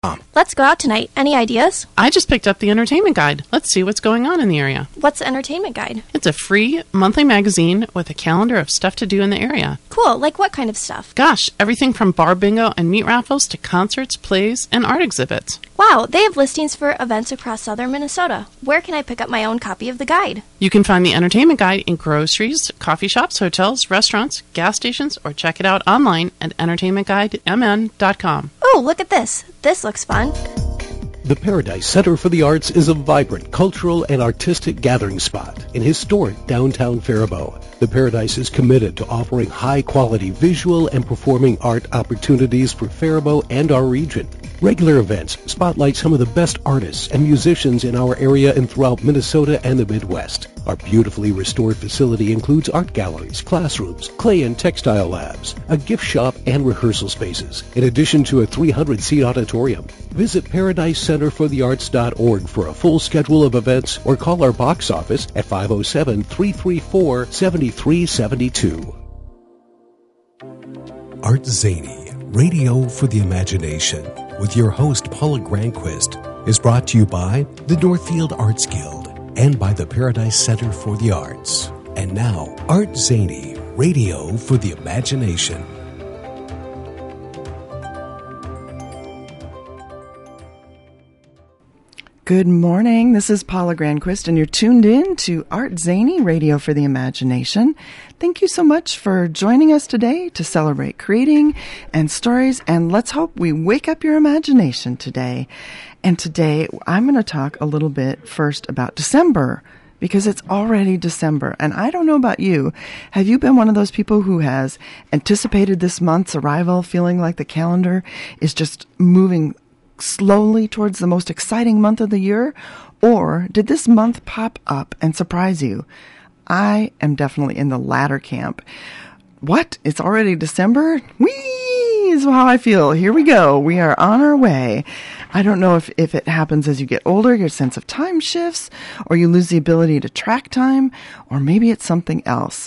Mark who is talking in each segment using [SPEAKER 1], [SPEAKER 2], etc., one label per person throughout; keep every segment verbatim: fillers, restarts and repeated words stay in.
[SPEAKER 1] Let's go out tonight. Any ideas?
[SPEAKER 2] I just picked up the entertainment guide. Let's see what's going on in the area.
[SPEAKER 1] What's the entertainment guide?
[SPEAKER 2] It's a free monthly magazine with a calendar of stuff to do in the area.
[SPEAKER 1] Cool. Like what kind of stuff?
[SPEAKER 2] Gosh, everything from bar bingo and meat raffles to concerts, plays, and art exhibits.
[SPEAKER 1] Wow, they have listings for events across southern Minnesota. Where can I pick up my own copy of the guide?
[SPEAKER 2] You can find the entertainment guide in groceries, coffee shops, hotels, restaurants, gas stations, or check it out online at entertainment guide m n dot com.
[SPEAKER 1] Oh, look at this. This looks fun.
[SPEAKER 3] The Paradise Center for the Arts is a vibrant cultural and artistic gathering spot in historic downtown Faribault. The Paradise is committed to offering high-quality visual and performing art opportunities for Faribault and our region. Regular events spotlight some of the best artists and musicians in our area and throughout Minnesota and the Midwest. Our beautifully restored facility includes art galleries, classrooms, clay and textile labs, a gift shop, and rehearsal spaces, in addition to a three hundred seat auditorium. Visit paradise center for the arts dot org for a full schedule of events or call our box office at five oh seven, three three four, seven three seven two.
[SPEAKER 4] Art Zany, Radio for the Imagination, with your host Paula Granquist, is brought to you by the Northfield Arts Guild and by the Paradise Center for the Arts. And now, Art Zany, Radio for the Imagination.
[SPEAKER 5] Good morning. This is Paula Granquist, and you're tuned in to Art Zany, Radio for the Imagination. Thank you so much for joining us today to celebrate creating and stories, and let's hope we wake up your imagination today. And today, I'm going to talk a little bit first about December, because it's already December. And I don't know about you. Have you been one of those people who has anticipated this month's arrival, feeling like the calendar is just moving slowly towards the most exciting month of the year? Or did this month pop up and surprise you? I am definitely in the latter camp. What? It's already December? Whee! Is how I feel. Here we go. We are on our way. I don't know if, if it happens as you get older, your sense of time shifts, or you lose the ability to track time, or maybe it's something else.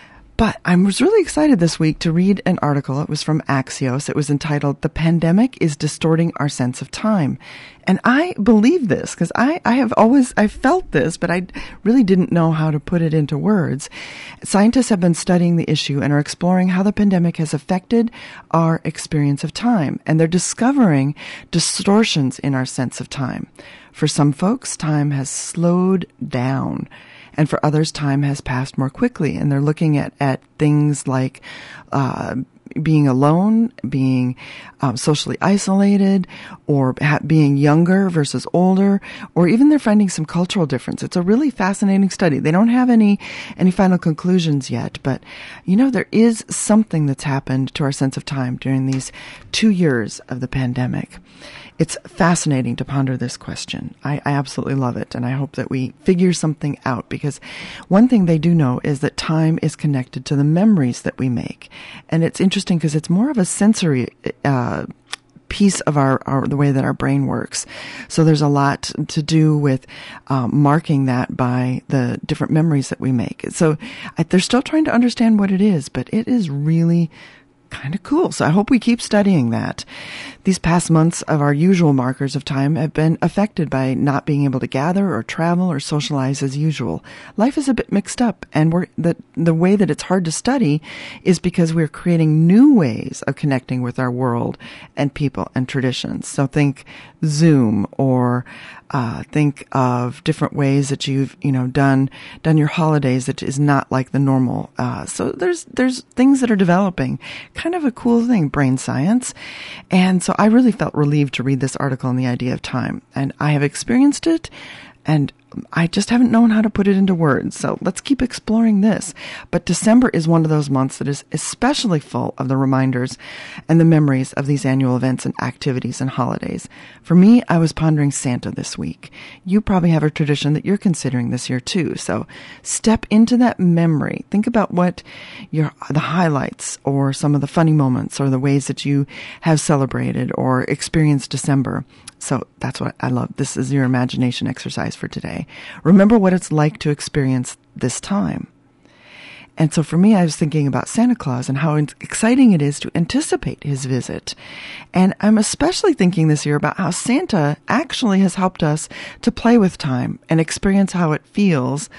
[SPEAKER 5] But I was really excited this week to read an article. It was from Axios. It was entitled, "The Pandemic is Distorting Our Sense of Time." And I believe this because I, I have always, I felt this, but I really didn't know how to put it into words. Scientists have been studying the issue and are exploring how the pandemic has affected our experience of time. And they're discovering distortions in our sense of time. For some folks, time has slowed down. And for others, time has passed more quickly. And they're looking at, at things like uh, being alone, being um, socially isolated, or ha- being younger versus older, or even they're finding some cultural difference. It's a really fascinating study. They don't have any any final conclusions yet, but, you know, there is something that's happened to our sense of time during these two years of the pandemic. It's fascinating to ponder this question. I, I absolutely love it, and I hope that we figure something out, because one thing they do know is that time is connected to the memories that we make. And it's interesting because it's more of a sensory uh piece of our, our the way that our brain works. So there's a lot to do with um, marking that by the different memories that we make. So I, they're still trying to understand what it is, but it is really kind of cool. So I hope we keep studying that. These past months of our usual markers of time have been affected by not being able to gather or travel or socialize as usual. Life is a bit mixed up, and we're, the, the way that it's hard to study is because we're creating new ways of connecting with our world and people and traditions. So think Zoom, or uh, think of different ways that you've, you know, done done your holidays that is not like the normal. Uh, so there's there's things that are developing. Kind of a cool thing, brain science. And so I really felt relieved to read this article on the idea of time. And I have experienced it, and I just haven't known how to put it into words. So let's keep exploring this. But December is one of those months that is especially full of the reminders and the memories of these annual events and activities and holidays. For me, I was pondering Santa this week. You probably have a tradition that you're considering this year too. So step into that memory. Think about what your the highlights or some of the funny moments or the ways that you have celebrated or experienced December. So that's what I love. This is your imagination exercise for today. Remember what it's like to experience this time. And so for me, I was thinking about Santa Claus and how exciting it is to anticipate his visit. And I'm especially thinking this year about how Santa actually has helped us to play with time and experience how it feels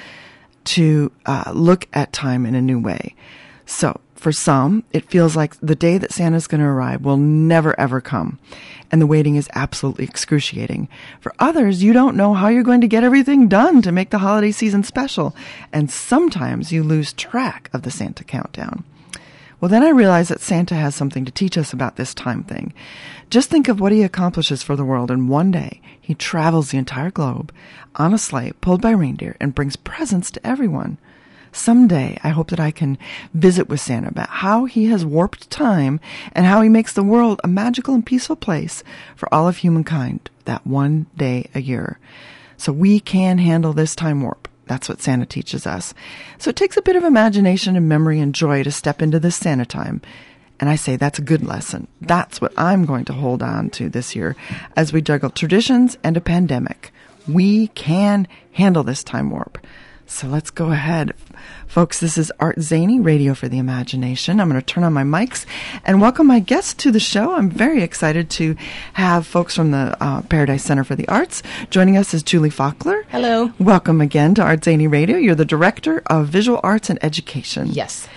[SPEAKER 5] to uh, look at time in a new way. So for some, it feels like the day that Santa's going to arrive will never, ever come. And the waiting is absolutely excruciating. For others, you don't know how you're going to get everything done to make the holiday season special. And sometimes you lose track of the Santa countdown. Well, then I realized that Santa has something to teach us about this time thing. Just think of what he accomplishes for the world in one day. He travels the entire globe on a sleigh pulled by reindeer and brings presents to everyone. Someday, I hope that I can visit with Santa about how he has warped time and how he makes the world a magical and peaceful place for all of humankind that one day a year. So we can handle this time warp. That's what Santa teaches us. So it takes a bit of imagination and memory and joy to step into this Santa time. And I say that's a good lesson. That's what I'm going to hold on to this year as we juggle traditions and a pandemic. We can handle this time warp. So let's go ahead. Folks, this is Art Zaney, Radio for the Imagination. I'm going to turn on my mics and welcome my guests to the show. I'm very excited to have folks from the uh, Paradise Center for the Arts. Joining us is Julie Faulkner.
[SPEAKER 6] Hello.
[SPEAKER 5] Welcome again to Art Zaney Radio. You're the Director of Visual Arts and Education.
[SPEAKER 6] Yes.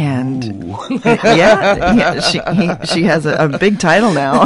[SPEAKER 5] And yeah, yeah, she he, she has a, a big title now.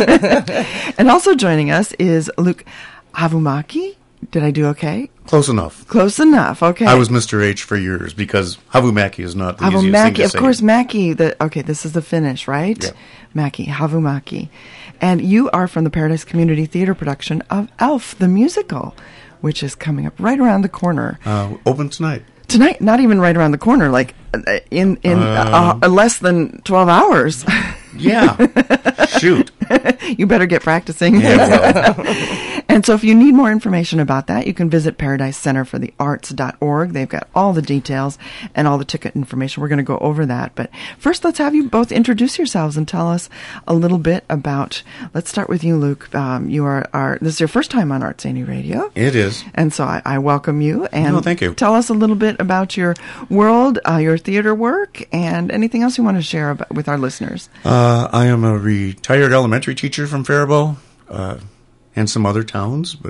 [SPEAKER 5] And also joining us is Luke Havumaki. Did I do okay?
[SPEAKER 7] Close enough.
[SPEAKER 5] Close enough. Okay.
[SPEAKER 7] I was Mister H for years because Havumaki is not the easiest thing to
[SPEAKER 5] of
[SPEAKER 7] say.
[SPEAKER 5] Of course, Maki. The okay, this is the Finnish, right?
[SPEAKER 7] Yeah.
[SPEAKER 5] Maki, Havumaki, and you are from the Paradise Community Theater production of Elf the musical, which is coming up right around the corner.
[SPEAKER 7] Uh, open tonight.
[SPEAKER 5] Tonight, not even right around the corner, like in in uh, uh, less than twelve hours.
[SPEAKER 7] Yeah. Shoot.
[SPEAKER 5] You better get practicing.
[SPEAKER 7] Yeah, well.
[SPEAKER 5] And so if you need more information about that, you can visit paradise center for the arts dot org. They've got all the details and all the ticket information. We're going to go over that. But first, let's have you both introduce yourselves and tell us a little bit about, let's start with you, Luke. Um, you are, are, this is your first time on Art Zaney Radio.
[SPEAKER 7] It is.
[SPEAKER 5] And so I, I welcome you. And
[SPEAKER 7] no, thank you.
[SPEAKER 5] Tell us a little bit about your world, uh, your theater work, and anything else you want to share about, with our listeners.
[SPEAKER 7] Uh, I am a retired elementary teacher from Faribault. Uh, and some other towns, but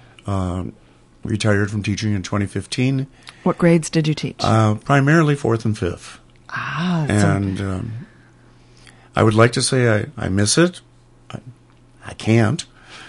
[SPEAKER 7] uh, retired from teaching in twenty fifteen.
[SPEAKER 5] What grades did you teach?
[SPEAKER 7] Uh, primarily fourth and fifth.
[SPEAKER 5] Ah.
[SPEAKER 7] And
[SPEAKER 5] so-
[SPEAKER 7] um, I would like to say I, I miss it. I, I can't.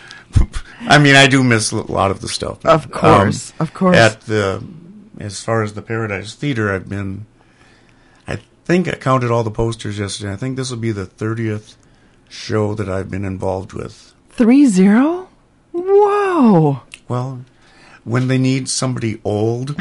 [SPEAKER 7] I mean, I do miss a lot of the stuff.
[SPEAKER 5] Of course, um, of course.
[SPEAKER 7] At the, as far as the Paradise Theater, I've been, I think I counted all the posters yesterday. I think this will be the thirtieth show that I've been involved with.
[SPEAKER 5] Three zero? Whoa.
[SPEAKER 7] Well, when they need somebody old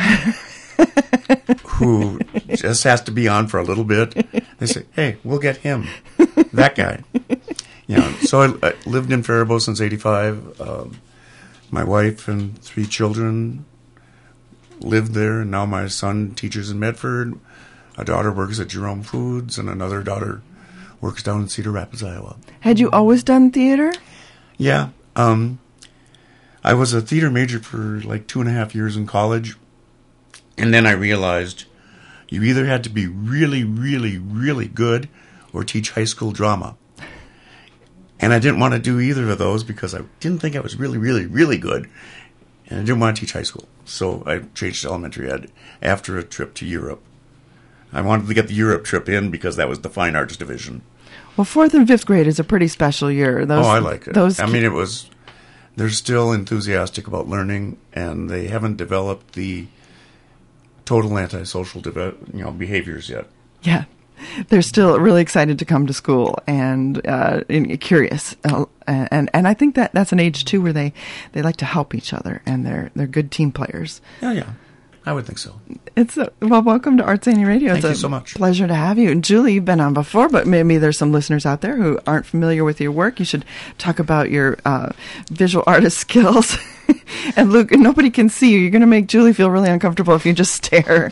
[SPEAKER 7] who just has to be on for a little bit, they say, hey, we'll get him. That guy. You know, so I, I lived in Faribault since eighty-five. Um, my wife and three children lived there, and now my son teaches in Medford. A daughter works at Jerome Foods, and another daughter works down in Cedar Rapids, Iowa.
[SPEAKER 5] Had you always done theater?
[SPEAKER 7] Yeah. Um, I was a theater major for like two and a half years in college. And then I realized you either had to be really, really, really good or teach high school drama. And I didn't want to do either of those because I didn't think I was really, really, really good. And I didn't want to teach high school. So I changed to elementary ed after a trip to Europe. I wanted to get the Europe trip in because that was the fine arts division.
[SPEAKER 5] Well, fourth and fifth grade is a pretty special year. Those,
[SPEAKER 7] oh, I like it.
[SPEAKER 5] Those
[SPEAKER 7] I mean, it was, they're still enthusiastic about learning, and they haven't developed the total antisocial deve- you know, behaviors yet.
[SPEAKER 5] Yeah. They're still really excited to come to school and uh, curious. Uh, and and I think that that's an age, too, where they, they like to help each other, and they're they're good team players.
[SPEAKER 7] Yeah, yeah. I would think so.
[SPEAKER 5] It's a, well, welcome to Art Zaney Radio.
[SPEAKER 7] Thank
[SPEAKER 5] it's
[SPEAKER 7] you so much.
[SPEAKER 5] Pleasure to have you. And Julie, you've been on before, but maybe there's some listeners out there who aren't familiar with your work. You should talk about your uh, visual artist skills. And Luke, nobody can see you. You're going to make Julie feel really uncomfortable if you just stare.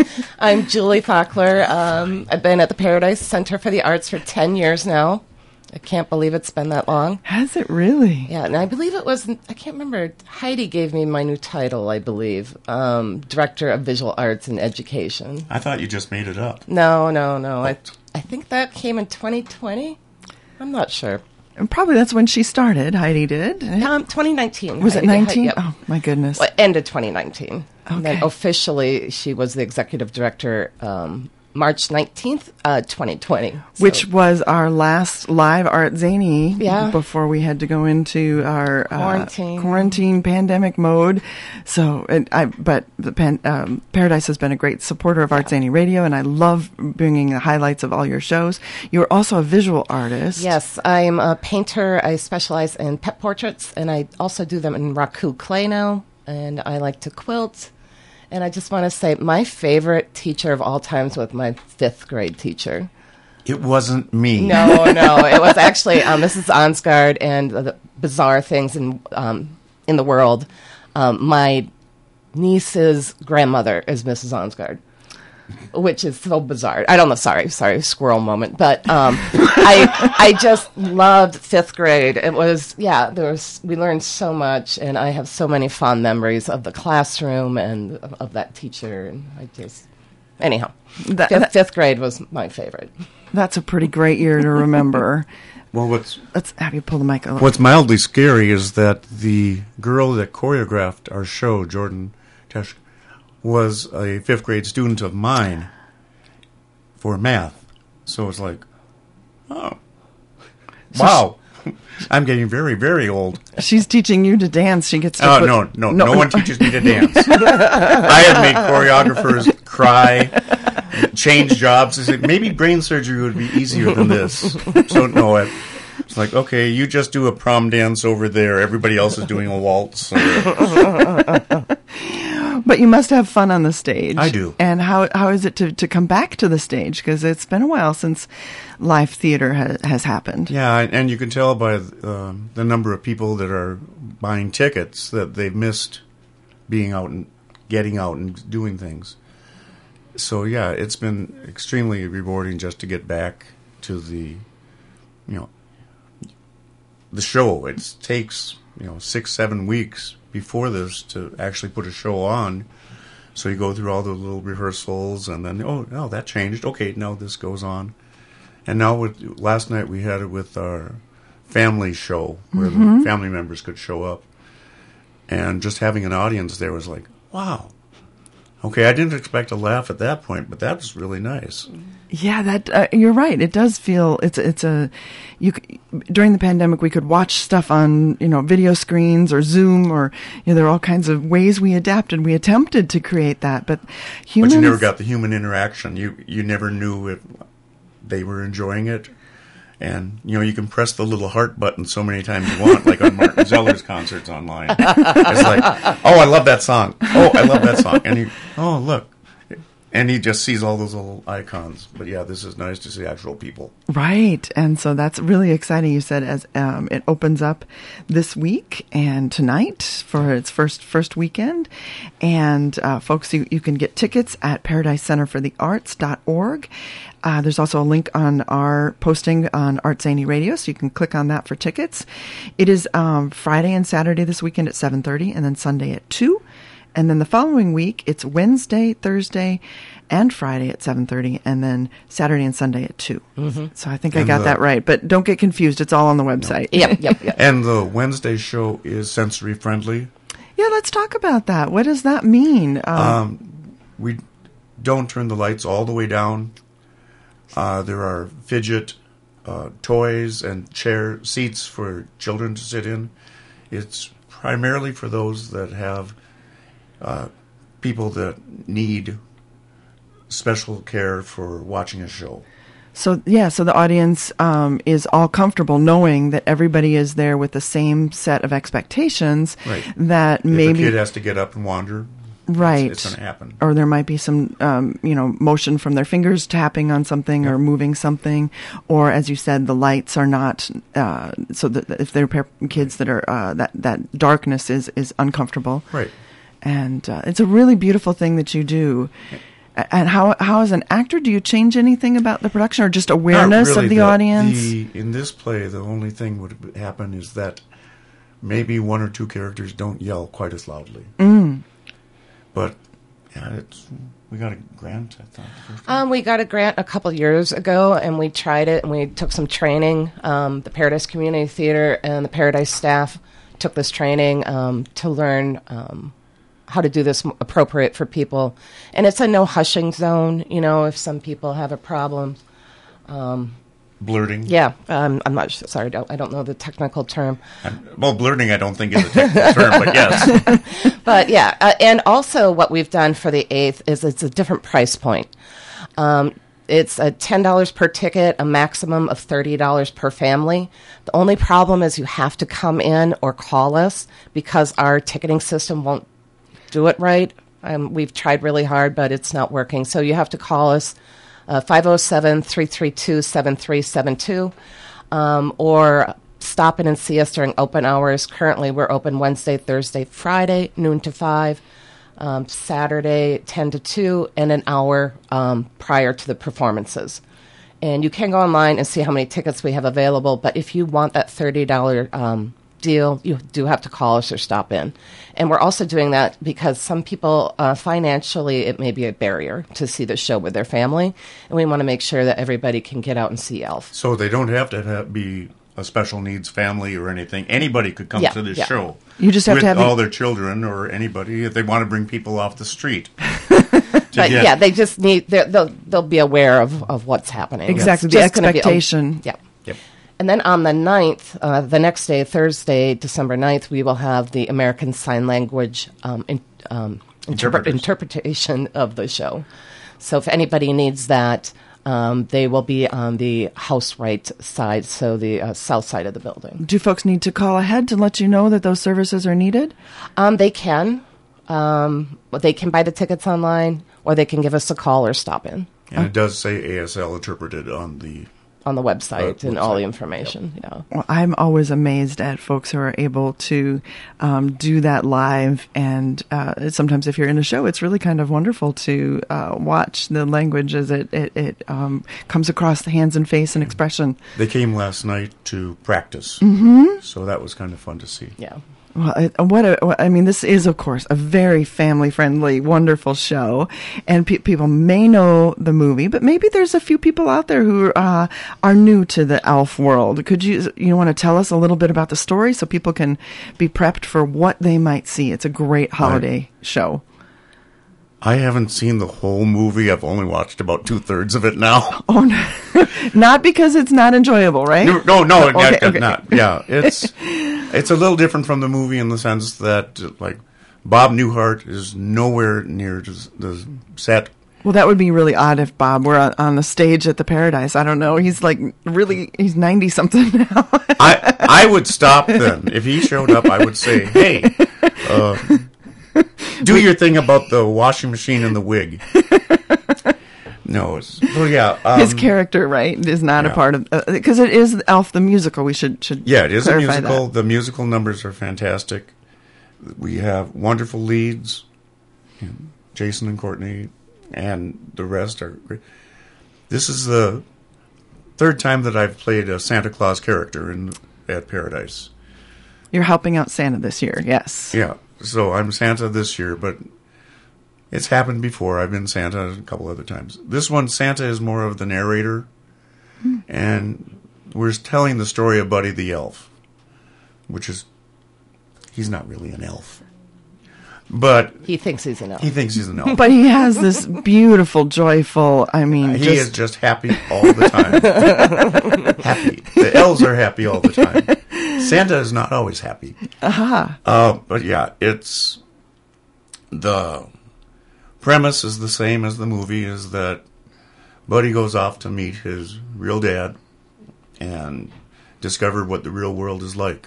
[SPEAKER 6] I'm Julie Faulkner. Um, I've been at the Paradise Center for the Arts for ten years now. I can't believe it's been that long.
[SPEAKER 5] Has it really?
[SPEAKER 6] Yeah, and I believe it was, I can't remember, Heidi gave me my new title, I believe, um, Director of Visual Arts and Education.
[SPEAKER 7] I thought you just made it up.
[SPEAKER 6] No, no, no. I, I think that came in twenty twenty. I'm not sure.
[SPEAKER 5] And probably that's when she started, Heidi did.
[SPEAKER 6] Um, twenty nineteen.
[SPEAKER 5] Was it
[SPEAKER 6] Heidi-
[SPEAKER 5] nineteen?
[SPEAKER 6] Yep.
[SPEAKER 5] Oh, my goodness.
[SPEAKER 6] Well, end of twenty nineteen.
[SPEAKER 5] Okay.
[SPEAKER 6] And then officially, she was the executive director um, March nineteenth, uh, twenty twenty. So-
[SPEAKER 5] Which was our last live Art Zany
[SPEAKER 6] Yeah.
[SPEAKER 5] before we had to go into our uh,
[SPEAKER 6] Quarantine.
[SPEAKER 5] quarantine pandemic mode. So, it, I but the pan, um, Paradise has been a great supporter of Art Zany Radio, and I love bringing the highlights of all your shows. You're also a visual artist.
[SPEAKER 6] Yes, I'm a painter. I specialize in pet portraits, and I also do them in raku clay now, and I like to quilt. And I just want to say my favorite teacher of all times was my fifth grade teacher.
[SPEAKER 7] It wasn't me.
[SPEAKER 6] No, no, it was actually um, Missus Onsgaard, and the, the bizarre things in um, in the world. Um, my niece's grandmother is Missus Onsgaard, which is so bizarre. I don't know. Sorry, sorry, squirrel moment. But um, I I just loved fifth grade. It was yeah. There was we learned so much, and I have so many fond memories of the classroom and of, of that teacher. And I just anyhow,
[SPEAKER 5] That-
[SPEAKER 6] fifth,
[SPEAKER 5] that-
[SPEAKER 6] fifth grade was my favorite.
[SPEAKER 5] That's a pretty great year to remember.
[SPEAKER 7] Well, what's
[SPEAKER 5] Let's have you pull the mic a little.
[SPEAKER 7] what's mildly scary is that the girl that choreographed our show, Jordan Tesh, was a fifth grade student of mine for math. So it's like, oh, wow, I'm getting very, very old.
[SPEAKER 5] She's teaching you to dance. She gets to
[SPEAKER 7] Oh,
[SPEAKER 5] put-
[SPEAKER 7] no, no, no one teaches me to dance. I have made choreographers cry, change jobs. I said, maybe brain surgery would be easier than this. So, no, it, it's like, okay, you just do a prom dance over there. Everybody else is doing a waltz.
[SPEAKER 5] But you must have fun on the stage.
[SPEAKER 7] I do.
[SPEAKER 5] And how how is it to, to come back to the stage? Because it's been a while since live theater ha- has happened.
[SPEAKER 7] Yeah, and you can tell by uh, the number of people that are buying tickets that they've missed being out and getting out and doing things. So yeah, it's been extremely rewarding just to get back to the, you know, the show. It takes, you know, six, seven weeks before this to actually put a show on. So you go through all the little rehearsals, and then, oh, no, that changed. Okay, now this goes on. And now with last night we had it with our family show where
[SPEAKER 5] Mm-hmm.
[SPEAKER 7] the family members could show up. And just having an audience there was like, wow. Okay, I didn't expect a laugh at that point, but that was really nice.
[SPEAKER 5] Yeah, that uh, you're right. It does feel it's it's a you c- during the pandemic we could watch stuff on, you know, video screens or Zoom, or, you know, there are all kinds of ways we adapted. We attempted to create that, but humans.
[SPEAKER 7] But you never got the human interaction. You you never knew if they were enjoying it. And, you know, you can press the little heart button so many times you want, like on Martin Zeller's concerts online. It's like, oh, I love that song. Oh, I love that song. And he, oh, look. And he just sees all those little icons. But, yeah, this is nice to see actual people.
[SPEAKER 5] Right, and so that's really exciting. You said as um, it opens up this week and tonight for its first first weekend, and uh, folks, you, you can get tickets at paradise center for the arts dot org. Uh, there's also a link on our posting on Art Zany Radio, so you can click on that for tickets. It is um, Friday and Saturday this weekend at seven thirty, and then Sunday at two. And then the following week, it's Wednesday, Thursday, and Friday at seven thirty, and then Saturday and Sunday at two. Mm-hmm. So I think I
[SPEAKER 7] And
[SPEAKER 5] got
[SPEAKER 7] the-
[SPEAKER 5] that right. But don't get confused. It's all on the website.
[SPEAKER 6] Yep, yep, yep.
[SPEAKER 7] And the Wednesday show is sensory friendly.
[SPEAKER 5] Yeah, let's talk about that. What does that mean? Um,
[SPEAKER 7] Um, we don't turn the lights all the way down. Uh, there are fidget uh, toys and chair seats for children to sit in. It's primarily for those that have uh, people that need special care for watching a show.
[SPEAKER 5] So, yeah, so the audience um, is all comfortable knowing that everybody is there with the same set of expectations.
[SPEAKER 7] Right.
[SPEAKER 5] That
[SPEAKER 7] If
[SPEAKER 5] maybe
[SPEAKER 7] a kid has to get up and wander,
[SPEAKER 5] right,
[SPEAKER 7] it's, it's going to happen.
[SPEAKER 5] Or there might be some, um, you know, motion from their fingers tapping on something or moving something, or as you said, the lights are not. Uh, so that if they're pa- kids that are uh, that that darkness is is uncomfortable.
[SPEAKER 7] Right.
[SPEAKER 5] And uh, it's a really beautiful thing that you do. And how how as an actor, do you change anything about the production, or just awareness
[SPEAKER 7] Not really.
[SPEAKER 5] of the,
[SPEAKER 7] the
[SPEAKER 5] audience?
[SPEAKER 7] The, in this play, the only thing would happen is that maybe one or two characters don't yell quite as loudly.
[SPEAKER 5] Mm.
[SPEAKER 7] But yeah, it's we got a grant. I thought. First
[SPEAKER 6] Um, we got a grant a couple years ago, and we tried it, and we took some training. Um, the Paradise Community Theater and the Paradise staff took this training um, to learn um, how to do this m- appropriate for people. And it's a no hushing zone, you know, if some people have a problem. Um,
[SPEAKER 7] blurting.
[SPEAKER 6] yeah, um, I'm not sure, sorry, I don't, I don't know the technical term.
[SPEAKER 7] I'm, well, blurting I don't think is a technical term, but yes.
[SPEAKER 6] But yeah, uh, and also what we've done for the eighth is it's a different price point. Um, it's a ten dollars per ticket, a maximum of thirty dollars per family. The only problem is you have to come in or call us because our ticketing system won't do it right. Um, we've tried really hard, but it's not working. So you have to call us uh, five oh seven, three three two, seven three seven two um, or stop in and see us during open hours. Currently, we're open Wednesday, Thursday, Friday, noon to five, um, Saturday, ten to two, and an hour um, prior to the performances. And you can go online and see how many tickets we have available, but if you want that thirty dollars um, deal, you do have to call us or stop in. And we're also doing that because some people, uh, financially, it may be a barrier to see the show with their family, and we want to make sure that everybody can get out and see Elf.
[SPEAKER 7] So they don't have to have, be a special needs family or anything. Anybody could come
[SPEAKER 6] Yeah,
[SPEAKER 7] to this
[SPEAKER 6] yeah.
[SPEAKER 7] show.
[SPEAKER 5] You just have
[SPEAKER 7] with
[SPEAKER 5] to have
[SPEAKER 7] all
[SPEAKER 5] the-
[SPEAKER 7] their children or anybody if they want to bring people off the street.
[SPEAKER 6] But
[SPEAKER 7] get-
[SPEAKER 6] yeah, they just need, they're- they'll, they'll be aware of, of what's happening.
[SPEAKER 5] Exactly,
[SPEAKER 6] It's
[SPEAKER 5] the
[SPEAKER 6] just gonna be a-
[SPEAKER 5] expectation.
[SPEAKER 6] yeah.
[SPEAKER 7] Yep.
[SPEAKER 6] And then on the ninth, uh, the next day, Thursday, December ninth, we will have the American Sign Language um, in, um, interpret-
[SPEAKER 7] Interpreters.
[SPEAKER 6] interpretation of the show. So if anybody needs that, um, they will be on the house right side, so the uh, south side of the building.
[SPEAKER 5] Do folks need to call ahead to let you know that those services are needed?
[SPEAKER 6] Um, they can. Um, they can buy the tickets online, or they can give us a call or stop in
[SPEAKER 7] And it does say A S L interpreted on the...
[SPEAKER 6] on the website
[SPEAKER 7] Uh,
[SPEAKER 6] and all the
[SPEAKER 7] website.
[SPEAKER 6] information. Yeah.
[SPEAKER 5] Well, I'm always amazed at folks who are able to um, do that live. And uh, sometimes if you're in a show, it's really kind of wonderful to uh, watch the language as it, it, it um, comes across the hands and face and expression.
[SPEAKER 7] They came last night to practice. Mm-hmm. So that was kind of fun to see.
[SPEAKER 6] Yeah.
[SPEAKER 5] Well, it, what a, what- I mean, this is, of course, a very family-friendly, wonderful show, and pe- people may know the movie, but maybe there's a few people out there who uh, are new to the Elf world. Could you, you want to tell us a little bit about the story so people can be prepped for what they might see? It's a great holiday show.
[SPEAKER 7] I haven't seen the whole movie. I've only watched about two-thirds of it now.
[SPEAKER 5] Oh, no. Not because it's not enjoyable, right?
[SPEAKER 7] No, no, no
[SPEAKER 5] Okay,
[SPEAKER 7] not,
[SPEAKER 5] okay.
[SPEAKER 7] not. Yeah, it's it's a little different from the movie in the sense that, like, Bob Newhart is nowhere near the the set.
[SPEAKER 5] Well, that would be really odd if Bob were on, on the stage at the Paradise. I don't know. He's like really, he's ninety something now.
[SPEAKER 7] I I would stop then if he showed up. I would say, "Hey, uh, do your thing about the washing machine and the wig." No, it's, well, yeah. Um,
[SPEAKER 5] His character, right, is not a
[SPEAKER 7] yeah.
[SPEAKER 5] part of because it is Elf the musical. We should should
[SPEAKER 7] Yeah, it is a
[SPEAKER 5] clarify
[SPEAKER 7] musical.
[SPEAKER 5] that.
[SPEAKER 7] The musical numbers are fantastic. We have wonderful leads. You know, Jason and Courtney and the rest are great. This is the third time that I've played a Santa Claus character in at Paradise.
[SPEAKER 5] You're helping out Santa this year, yes.
[SPEAKER 7] Yeah, so I'm Santa this year, but it's happened before. I've been Santa a couple other times. This one, Santa is more of the narrator,
[SPEAKER 5] Hmm.
[SPEAKER 7] and we're telling the story of Buddy the Elf, which is, he's not really an elf. But
[SPEAKER 6] He thinks he's an elf.
[SPEAKER 7] he thinks he's an elf.
[SPEAKER 5] But he has this beautiful, joyful. I mean,
[SPEAKER 7] he
[SPEAKER 5] just,
[SPEAKER 7] is just happy all the time. Happy. The elves are happy all the time. Santa is not always happy.
[SPEAKER 5] aha.
[SPEAKER 7] Uh, but yeah, it's the premise is the same as the movie. Is that Buddy goes off to meet his real dad and discover what the real world is like.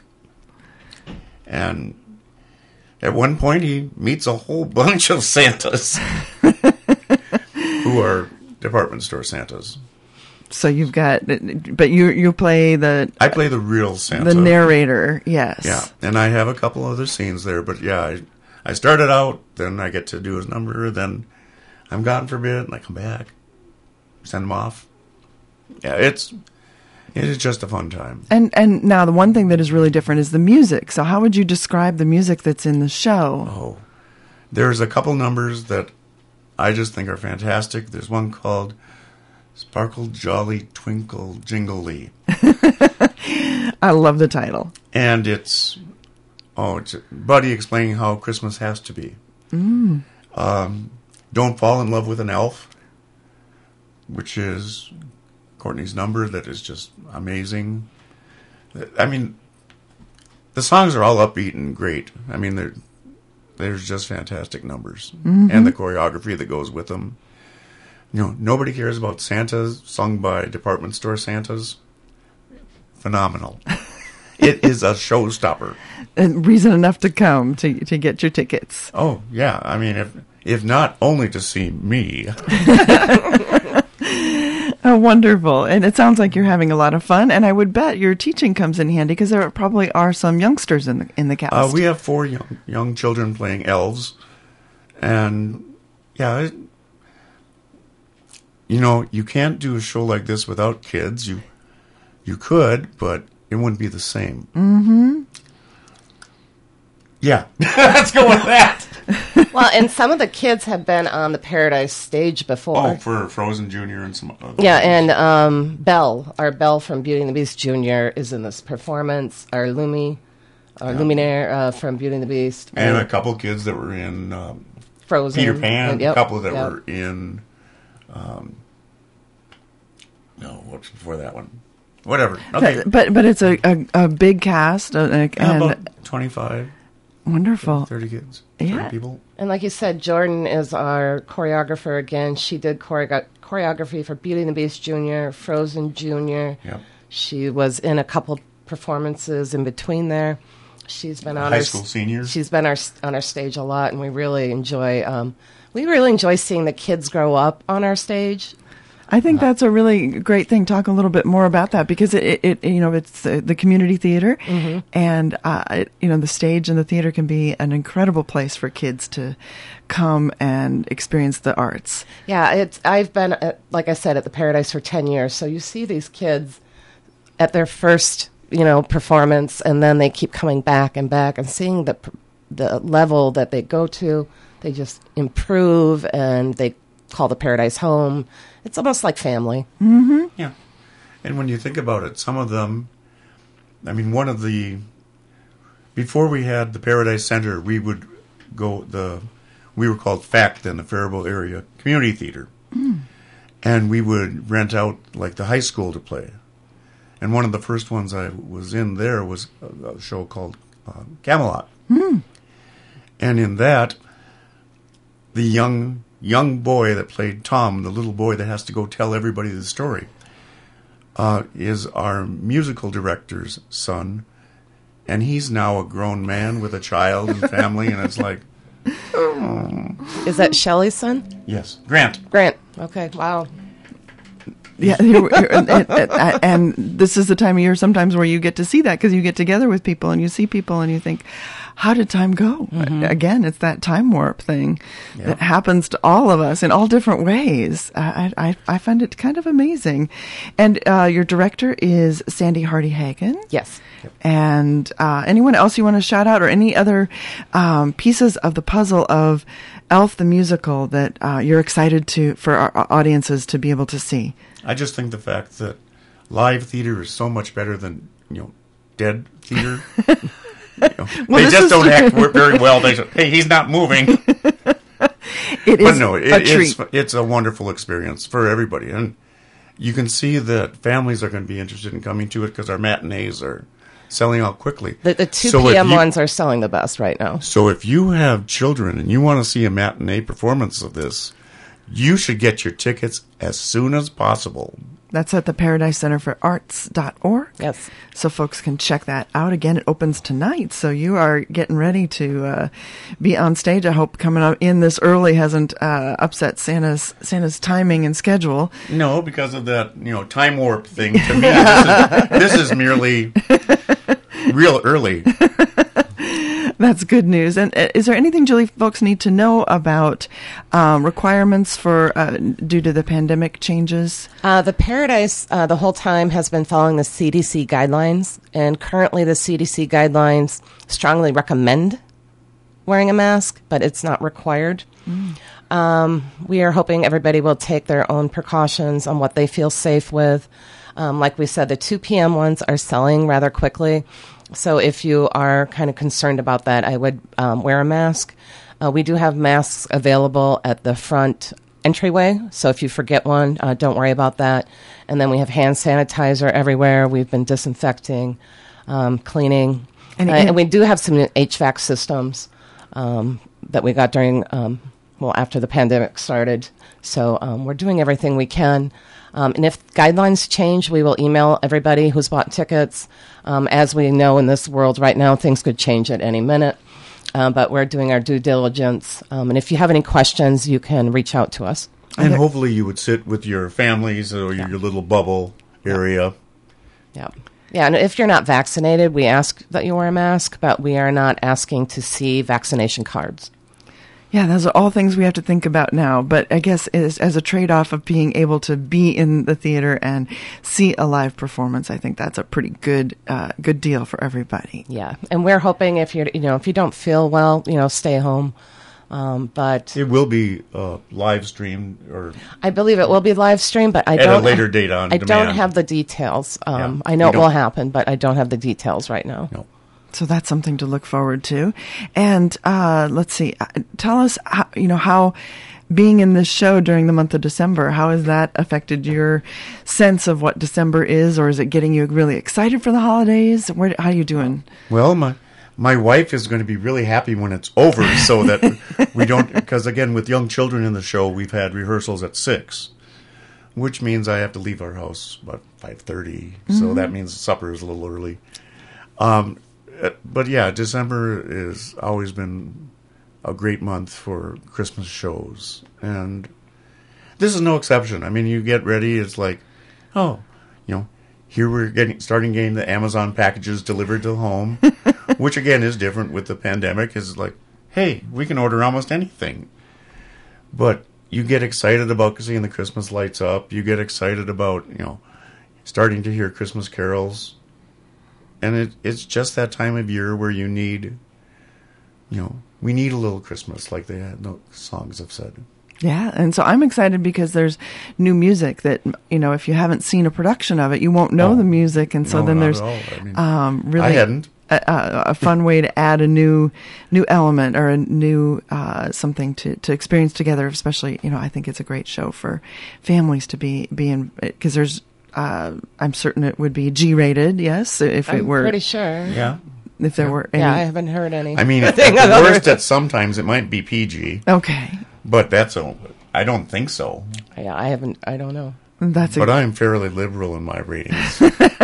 [SPEAKER 7] And at one point, he meets a whole bunch of Santas who are department store Santas.
[SPEAKER 5] So you've got, but you you play the
[SPEAKER 7] I play the real Santa.
[SPEAKER 5] the narrator, yes.
[SPEAKER 7] Yeah, and I have a couple other scenes there, but yeah, I, I started out, then I get to do his number, then I'm gone for a bit, and I come back, send them off. Yeah, it's it is just a fun time.
[SPEAKER 5] And and now the one thing that is really different is the music. So how would you describe the music that's in the show?
[SPEAKER 7] Oh, there's a couple numbers that I just think are fantastic. There's one called Sparkle, Jolly, Twinkle, Jingly.
[SPEAKER 5] I love the title.
[SPEAKER 7] And it's, oh, it's Buddy explaining how Christmas has to be.
[SPEAKER 5] Mm.
[SPEAKER 7] Um, Don't Fall in Love with an Elf, which is Courtney's number that is just amazing. I mean, the songs are all upbeat and great. I mean, they're, there's just fantastic numbers.
[SPEAKER 5] Mm-hmm.
[SPEAKER 7] And the choreography that goes with them. You know, Nobody Cares About Santa, sung by Department Store Santas. Phenomenal. It is a showstopper.
[SPEAKER 5] And reason enough to come to to get your tickets.
[SPEAKER 7] Oh, yeah. I mean, if if not only to see me.
[SPEAKER 5] Oh, wonderful. And it sounds like you're having a lot of fun. And I would bet your teaching comes in handy because there probably are some youngsters in the in the cast.
[SPEAKER 7] Uh, we have four young, young children playing elves. And, yeah, it, you know, you can't do a show like this without kids. You you could, but it wouldn't be the same.
[SPEAKER 5] Mm-hmm.
[SPEAKER 7] Yeah. Let's go with that.
[SPEAKER 6] Well, and some of the kids have been on the Paradise stage before.
[SPEAKER 7] Oh, for Frozen Junior and some other
[SPEAKER 6] Yeah,
[SPEAKER 7] things.
[SPEAKER 6] and um, Belle, our Belle from Beauty and the Beast Junior is in this performance. Our Lumi, our
[SPEAKER 7] Yeah.
[SPEAKER 6] Luminaire uh, from Beauty and the Beast.
[SPEAKER 7] And a couple kids that were in um,
[SPEAKER 6] Frozen.
[SPEAKER 7] Peter Pan.
[SPEAKER 6] And- yep,
[SPEAKER 7] a couple that
[SPEAKER 6] yep.
[SPEAKER 7] were in... Um, no, what's before that one? Whatever. Okay.
[SPEAKER 5] But, but but it's a, a, a big cast uh, and
[SPEAKER 7] Yeah, about twenty-five,
[SPEAKER 5] wonderful.
[SPEAKER 7] thirty kids.
[SPEAKER 5] Yeah.
[SPEAKER 7] thirty people.
[SPEAKER 6] And like you said, Jordan is our choreographer again. She did choreo- choreography for Beauty and the Beast Junior, Frozen Junior.
[SPEAKER 7] Yep.
[SPEAKER 6] She was in a couple performances in between there. She's been on
[SPEAKER 7] High
[SPEAKER 6] our,
[SPEAKER 7] school seniors.
[SPEAKER 6] She's been our, on our stage a lot, and we really enjoy. Um, we really enjoy seeing the kids grow up on our stage.
[SPEAKER 5] I think that's a really great thing. Talk a little bit more about that because it, it, it you know, it's uh, the community theater,
[SPEAKER 6] Mm-hmm.
[SPEAKER 5] and uh, it, you know, the stage and the theater can be an incredible place for kids to come and experience the arts.
[SPEAKER 6] Yeah, it's. I've been, at, like I said, at the Paradise for ten years. So you see these kids at their first, you know, performance, and then they keep coming back and back, and seeing the the level that they go to, they just improve, and they call the Paradise home. It's almost like family.
[SPEAKER 5] Mm-hmm.
[SPEAKER 7] Yeah. And when you think about it, some of them, I mean, one of the, before we had the Paradise Center, we would go, the, we were called FACT in the Faribault Area Community Theater.
[SPEAKER 5] Mm.
[SPEAKER 7] And we would rent out, like, the high school to play. And one of the first ones I was in there was a, a show called uh, Camelot.
[SPEAKER 5] Mm.
[SPEAKER 7] And in that, the young young boy that played Tom, the little boy that has to go tell everybody the story, uh, is our musical director's son. And he's now a grown man with a child and family, and it's like... Oh.
[SPEAKER 6] Is that Shelley's son?
[SPEAKER 7] Yes. Grant.
[SPEAKER 6] Grant. Okay, wow.
[SPEAKER 5] Yeah, you're, you're, and, and, and this is the time of year sometimes where you get to see that because you get together with people and you see people and you think, how did time go?
[SPEAKER 6] Mm-hmm.
[SPEAKER 5] Again, it's that time warp thing
[SPEAKER 7] Yeah.
[SPEAKER 5] that happens to all of us in all different ways. I, I, I find it kind of amazing. And uh, your director is Sandy Hardy Hagen.
[SPEAKER 6] Yes.
[SPEAKER 5] And uh, anyone else you want to shout out or any other um, pieces of the puzzle of Elf the Musical that uh, you're excited to for our audiences to be able to see?
[SPEAKER 7] I just think the fact that live theater is so much better than, you know, dead theater. You know,
[SPEAKER 5] Well,
[SPEAKER 7] they
[SPEAKER 5] this
[SPEAKER 7] just
[SPEAKER 5] is-
[SPEAKER 7] don't act wor- very well. They say, hey, he's not moving.
[SPEAKER 5] It is
[SPEAKER 7] But no, it,
[SPEAKER 5] a treat.
[SPEAKER 7] it's it's a wonderful experience for everybody, and you can see that families are going to be interested in coming to it because our matinees are selling out quickly.
[SPEAKER 6] The, the two
[SPEAKER 7] So if
[SPEAKER 6] p.m.
[SPEAKER 7] you-
[SPEAKER 6] ones are selling the best right now.
[SPEAKER 7] So if you have children and you want to see a matinee performance of this, you should get your tickets as soon as possible.
[SPEAKER 5] That's at the Paradise Center for Arts dot org.
[SPEAKER 6] Yes.
[SPEAKER 5] So folks can check that out. Again, it opens tonight. So you are getting ready to uh, be on stage. I hope coming up in this early hasn't uh, upset Santa's Santa's timing and schedule.
[SPEAKER 7] No, because of that, you know, time warp thing. To me, this is, this is merely real early.
[SPEAKER 5] That's good news. And uh, is there anything, Julie, folks need to know about um, requirements for uh, due to the pandemic changes?
[SPEAKER 6] Uh, the Paradise uh, the whole time has been following the C D C guidelines, and currently the C D C guidelines strongly recommend wearing a mask, but it's not required. Mm. Um, we are hoping everybody will take their own precautions on what they feel safe with. Um, like we said, the two p.m. ones are selling rather quickly. So if you are kind of concerned about that, I would um, wear a mask. Uh, we do have masks available at the front entryway. So if you forget one, uh, don't worry about that. And then we have hand sanitizer everywhere. We've been disinfecting, um, cleaning. And, uh, and we do have some H V A C systems um, that we got during, um, well, after the pandemic started. So um, we're doing everything we can. Um, and if guidelines change, we will email everybody who's bought tickets. Um, as we know in this world right now, things could change at any minute. Uh, but we're doing our due diligence. Um, and if you have any questions, you can reach out to us.
[SPEAKER 7] And hopefully you would sit with your families or
[SPEAKER 6] yeah.
[SPEAKER 7] your little bubble area.
[SPEAKER 6] Yeah. Yeah, and if you're not vaccinated, we ask that you wear a mask, but we are not asking to see vaccination cards.
[SPEAKER 5] Yeah, those are all things we have to think about now. But I guess as, as a trade-off of being able to be in the theater and see a live performance, I think that's a pretty good uh, good deal for everybody.
[SPEAKER 6] Yeah, and we're hoping if you're, you know, if you don't feel well, you know, stay home. Um, but
[SPEAKER 7] it will be uh, live streamed, or
[SPEAKER 6] I believe it will be live streamed, but I
[SPEAKER 7] at
[SPEAKER 6] don't
[SPEAKER 7] a later date on
[SPEAKER 6] I
[SPEAKER 7] demand.
[SPEAKER 6] don't have the details. Um,
[SPEAKER 7] Yeah,
[SPEAKER 6] I know
[SPEAKER 7] we
[SPEAKER 6] it will
[SPEAKER 7] don't-
[SPEAKER 6] happen, but I don't have the details right now.
[SPEAKER 7] No.
[SPEAKER 5] So that's something to look forward to. And uh, let's see, uh, tell us, how, you know, how being in this show during the month of December, how has that affected your sense of what December is, or is it getting you really excited for the holidays? Where, how are you doing?
[SPEAKER 7] Well, my my wife is going to be really happy when it's over, so that we don't. Because again, with young children in the show, we've had rehearsals at six, which means I have to leave our house about five thirty. Mm-hmm. So that means supper is a little early. Um, but yeah, December has always been a great month for Christmas shows, and this is no exception. I mean, you get ready, it's like, oh, you know, here we're getting starting getting the Amazon packages delivered to home, which again is different with the pandemic. Is like, hey, we can order almost anything, but you get excited about seeing the Christmas lights up. You get excited about, you know, starting to hear Christmas carols. And it, it's just that time of year where you need, you know, we need a little Christmas, like they had, the songs have said.
[SPEAKER 5] Yeah, and so I'm excited because there's new music that, you know, if you haven't seen a production of it, you won't know
[SPEAKER 7] Oh,
[SPEAKER 5] the music. And so
[SPEAKER 7] no,
[SPEAKER 5] then
[SPEAKER 7] not
[SPEAKER 5] there's
[SPEAKER 7] at all. I mean,
[SPEAKER 5] um, really
[SPEAKER 7] I hadn't.
[SPEAKER 5] A, a, a fun way to add a new new element or a new uh, something to, to experience together, especially, you know, I think it's a great show for families to be, be in, because there's, Uh, I'm certain it would be G-rated, yes, if
[SPEAKER 6] I'm
[SPEAKER 5] it were.
[SPEAKER 6] pretty sure.
[SPEAKER 7] Yeah.
[SPEAKER 5] If there were any.
[SPEAKER 6] Yeah, I haven't heard any.
[SPEAKER 7] I mean, at the worst, at sometimes it might be P G.
[SPEAKER 5] Okay.
[SPEAKER 7] But that's a, I don't think so.
[SPEAKER 6] Yeah, I haven't. I don't know.
[SPEAKER 5] That's
[SPEAKER 7] But
[SPEAKER 5] a,
[SPEAKER 7] I'm fairly liberal in my ratings.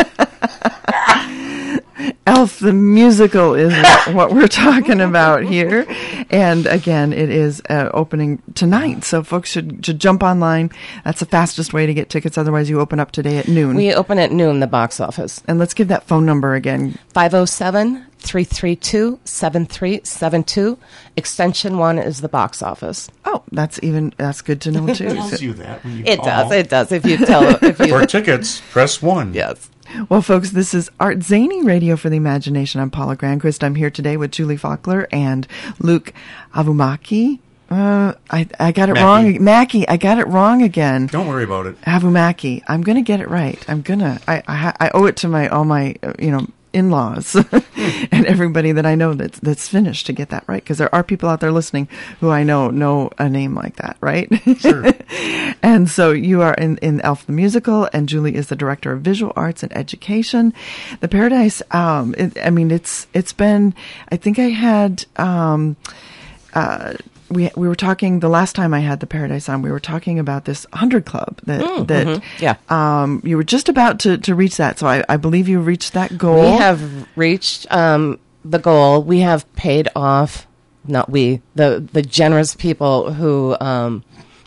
[SPEAKER 5] Elf the Musical is what, what we're talking about here. And again, it is uh, opening tonight. So folks should, should jump online. That's the fastest way to get tickets. Otherwise, you open up today at noon.
[SPEAKER 6] We open at noon, the box office.
[SPEAKER 5] And let's give that phone number again.
[SPEAKER 6] five oh seven, three three two, seven three seven two. Extension one is the box office.
[SPEAKER 5] Oh, that's even, that's good to know too.
[SPEAKER 7] It tells you that when you
[SPEAKER 6] It
[SPEAKER 7] call.
[SPEAKER 6] does. It does. If you tell if you
[SPEAKER 7] For tickets, press one.
[SPEAKER 6] Yes.
[SPEAKER 5] Well, folks, this is Art Zany, Radio for the Imagination. I'm Paula Granquist. I'm here today with Julie Faulkner and Luke Avumaki. Uh, I, I got it
[SPEAKER 7] Mackey.
[SPEAKER 5] wrong. Mackie, I got it wrong again.
[SPEAKER 7] Don't worry about it.
[SPEAKER 5] Avumaki. I'm going to get it right. I'm going to, I, I, I owe it to my, all my, uh, you know, in-laws and everybody that I know that's, that's finished to get that right. Because there are people out there listening who I know know a name like that, right?
[SPEAKER 7] Sure.
[SPEAKER 5] And so you are in, in Elf the Musical, and Julie is the Director of Visual Arts and Education. The Paradise, um, it, I mean, it's it's been, I think I had, um, uh, we we were talking, the last time I had the Paradise on, we were talking about this one hundred Club that,
[SPEAKER 6] Mm,
[SPEAKER 5] that
[SPEAKER 6] mm-hmm. Yeah.
[SPEAKER 5] um, you were just about to, to reach that. So I, I believe you reached that goal.
[SPEAKER 6] We have reached um, the goal. We have paid off, not we, the, the generous people who um,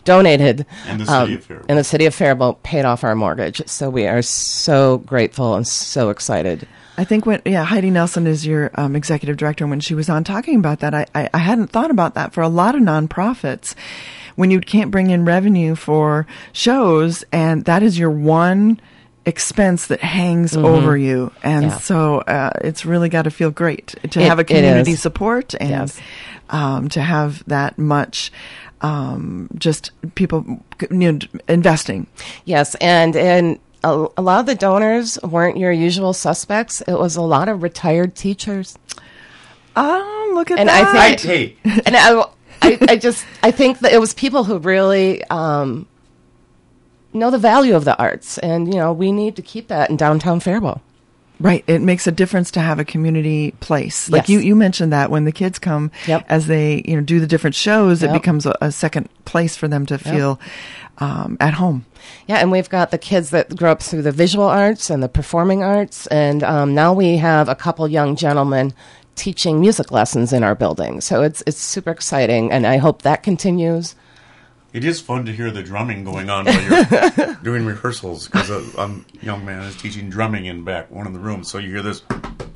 [SPEAKER 6] donated.
[SPEAKER 7] And the city
[SPEAKER 6] um,
[SPEAKER 7] of Faribault.
[SPEAKER 6] And the city of Faribault paid off our mortgage. So we are so grateful and so excited.
[SPEAKER 5] I think when, yeah, Heidi Nelson is your um, executive director. And when she was on talking about that, I, I, I hadn't thought about that for a lot of nonprofits. When you can't bring in revenue for shows, and that is your one expense that hangs mm-hmm. over you. And
[SPEAKER 6] yeah.
[SPEAKER 5] so uh, it's really got to feel great to
[SPEAKER 6] it,
[SPEAKER 5] have a community
[SPEAKER 6] is.
[SPEAKER 5] support and
[SPEAKER 6] yes.
[SPEAKER 5] um, to have that much um, just people you know, investing.
[SPEAKER 6] Yes, and and a, a lot of the donors weren't your usual suspects. It was a lot of retired teachers.
[SPEAKER 5] Oh, look at
[SPEAKER 6] and
[SPEAKER 5] that.
[SPEAKER 6] I think, hey. and I, I, I just, I think that it was people who really um, know the value of the arts, and you know, we need to keep that in downtown Faribault.
[SPEAKER 5] Right. It makes a difference to have a community place. Like
[SPEAKER 6] yes.
[SPEAKER 5] you, you mentioned that when the kids come,
[SPEAKER 6] yep.
[SPEAKER 5] as they, you know, do the different shows,
[SPEAKER 6] yep.
[SPEAKER 5] it becomes a, a second place for them to feel yep. um, at home.
[SPEAKER 6] Yeah, and we've got the kids that grow up through the visual arts and the performing arts, and um, now we have a couple young gentlemen teaching music lessons in our building. So it's it's super exciting, and I hope that continues.
[SPEAKER 7] It is fun to hear the drumming going on while you're doing rehearsals, because a, a young man is teaching drumming in back one of the rooms, so you hear this.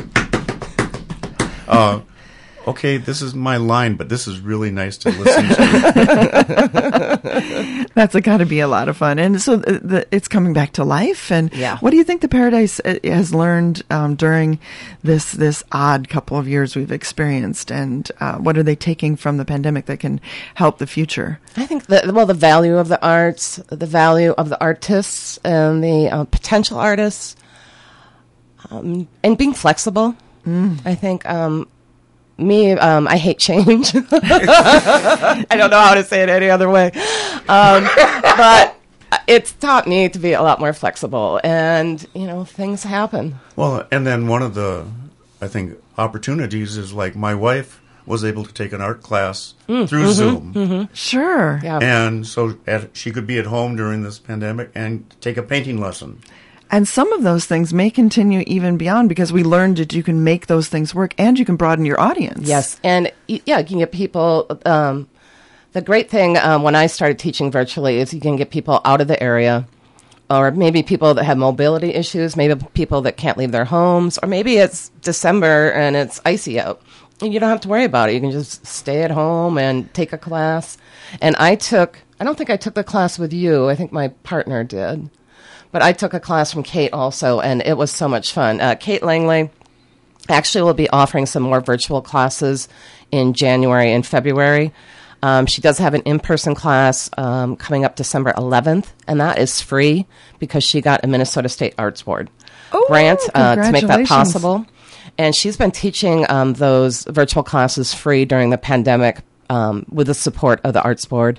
[SPEAKER 7] Uh, okay, this is my line, but this is really nice to listen to.
[SPEAKER 5] That's got to be a lot of fun. And so the, the, it's coming back to life. And
[SPEAKER 6] yeah.
[SPEAKER 5] what do you think the Paradise uh, has learned um, during this this odd couple of years we've experienced? And uh, what are they taking from the pandemic that can help the future?
[SPEAKER 6] I think that, well, the value of the arts, the value of the artists and the uh, potential artists, um, and being flexible. Mm. I think... Um, Me, um, I hate change. I don't know how to say it any other way. Um, but it's taught me to be a lot more flexible, and, you know, things happen.
[SPEAKER 7] Well, and then one of the, I think, opportunities is like my wife was able to take an art class mm, through mm-hmm, Zoom.
[SPEAKER 5] Mm-hmm. Sure.
[SPEAKER 6] Yeah.
[SPEAKER 7] And so at, she could be at home during this pandemic and take a painting lesson.
[SPEAKER 5] And some of those things may continue even beyond, because we learned that you can make those things work and you can broaden your audience.
[SPEAKER 6] Yes. And, yeah, you can get people... Um, the great thing um, when I started teaching virtually is you can get people out of the area, or maybe people that have mobility issues, maybe people that can't leave their homes, or maybe it's December and it's icy out. And you don't have to worry about it. You can just stay at home and take a class. And I took... I don't think I took the class with you. I think my partner did. But I took a class from Kate also, and it was so much fun. Uh, Kate Langley actually will be offering some more virtual classes in January and February. Um, she does have an in-person class um, coming up December eleventh, and that is free because she got a Minnesota State Arts Board
[SPEAKER 5] oh,
[SPEAKER 6] grant uh, to make that possible. And she's been teaching um, those virtual classes free during the pandemic um, with the support of the Arts Board.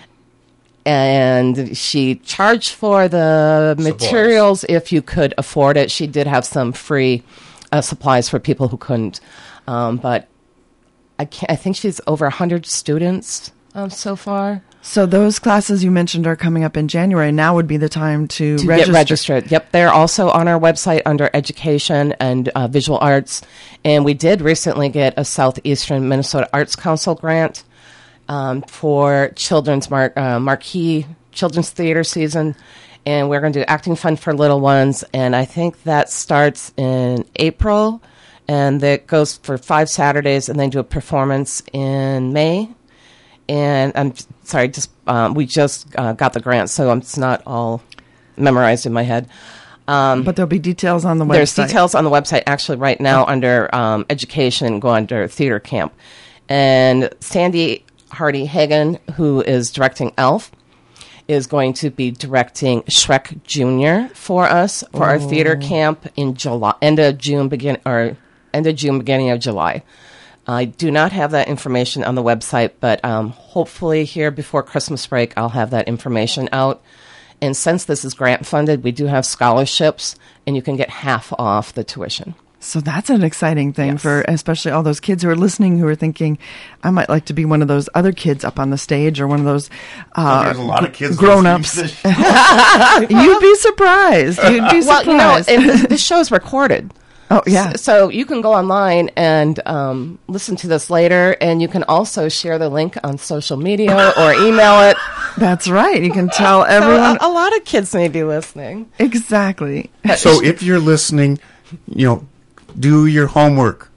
[SPEAKER 6] And she charged for the
[SPEAKER 7] Supplies.
[SPEAKER 6] materials if you could afford it. She did have some free uh, supplies for people who couldn't. Um, but I, can't, I think she's over one hundred students um, so far.
[SPEAKER 5] So those classes you mentioned are coming up in January. Now would be the time to,
[SPEAKER 6] to
[SPEAKER 5] register.
[SPEAKER 6] get registered. Yep, they're also on our website under education and uh, visual arts. And we did recently get a Southeastern Minnesota Arts Council grant Um, for children's mar- uh, marquee children's theater season, and we're going to do Acting Fund for Little Ones, and I think that starts in April, and that goes for five Saturdays, and then do a performance in May. And I'm sorry, just um, we just uh, got the grant, so it's not all memorized in my head. Um,
[SPEAKER 5] but there'll be details on the website.
[SPEAKER 6] There's details on the website actually right now oh. under um, education, go under theater camp, and Sandy Hardy Hagen, who is directing Elf, is going to be directing Shrek Junior for us for oh. our theater camp in July, end of June, begin or end of June, beginning of July. I do not have that information on the website, but um, hopefully here before Christmas break, I'll have that information out. And since this is grant funded, we do have scholarships, and you can get half off the tuition.
[SPEAKER 5] So that's an exciting thing
[SPEAKER 6] yes.
[SPEAKER 5] for especially all those kids who are listening who are thinking, I might like to be one of those other kids up on the stage or one of those uh,
[SPEAKER 7] oh, there's a lot of kids
[SPEAKER 5] grown-ups. You'd be surprised. You'd be surprised.
[SPEAKER 6] Well, you know, and this, this show is recorded.
[SPEAKER 5] Oh, yeah.
[SPEAKER 6] So, so you can go online and um, listen to this later, and you can also share the link on social media or email it.
[SPEAKER 5] That's right. You can tell everyone.
[SPEAKER 6] So a, a lot of kids may be listening.
[SPEAKER 5] Exactly.
[SPEAKER 7] So if you're listening, you know, do your homework.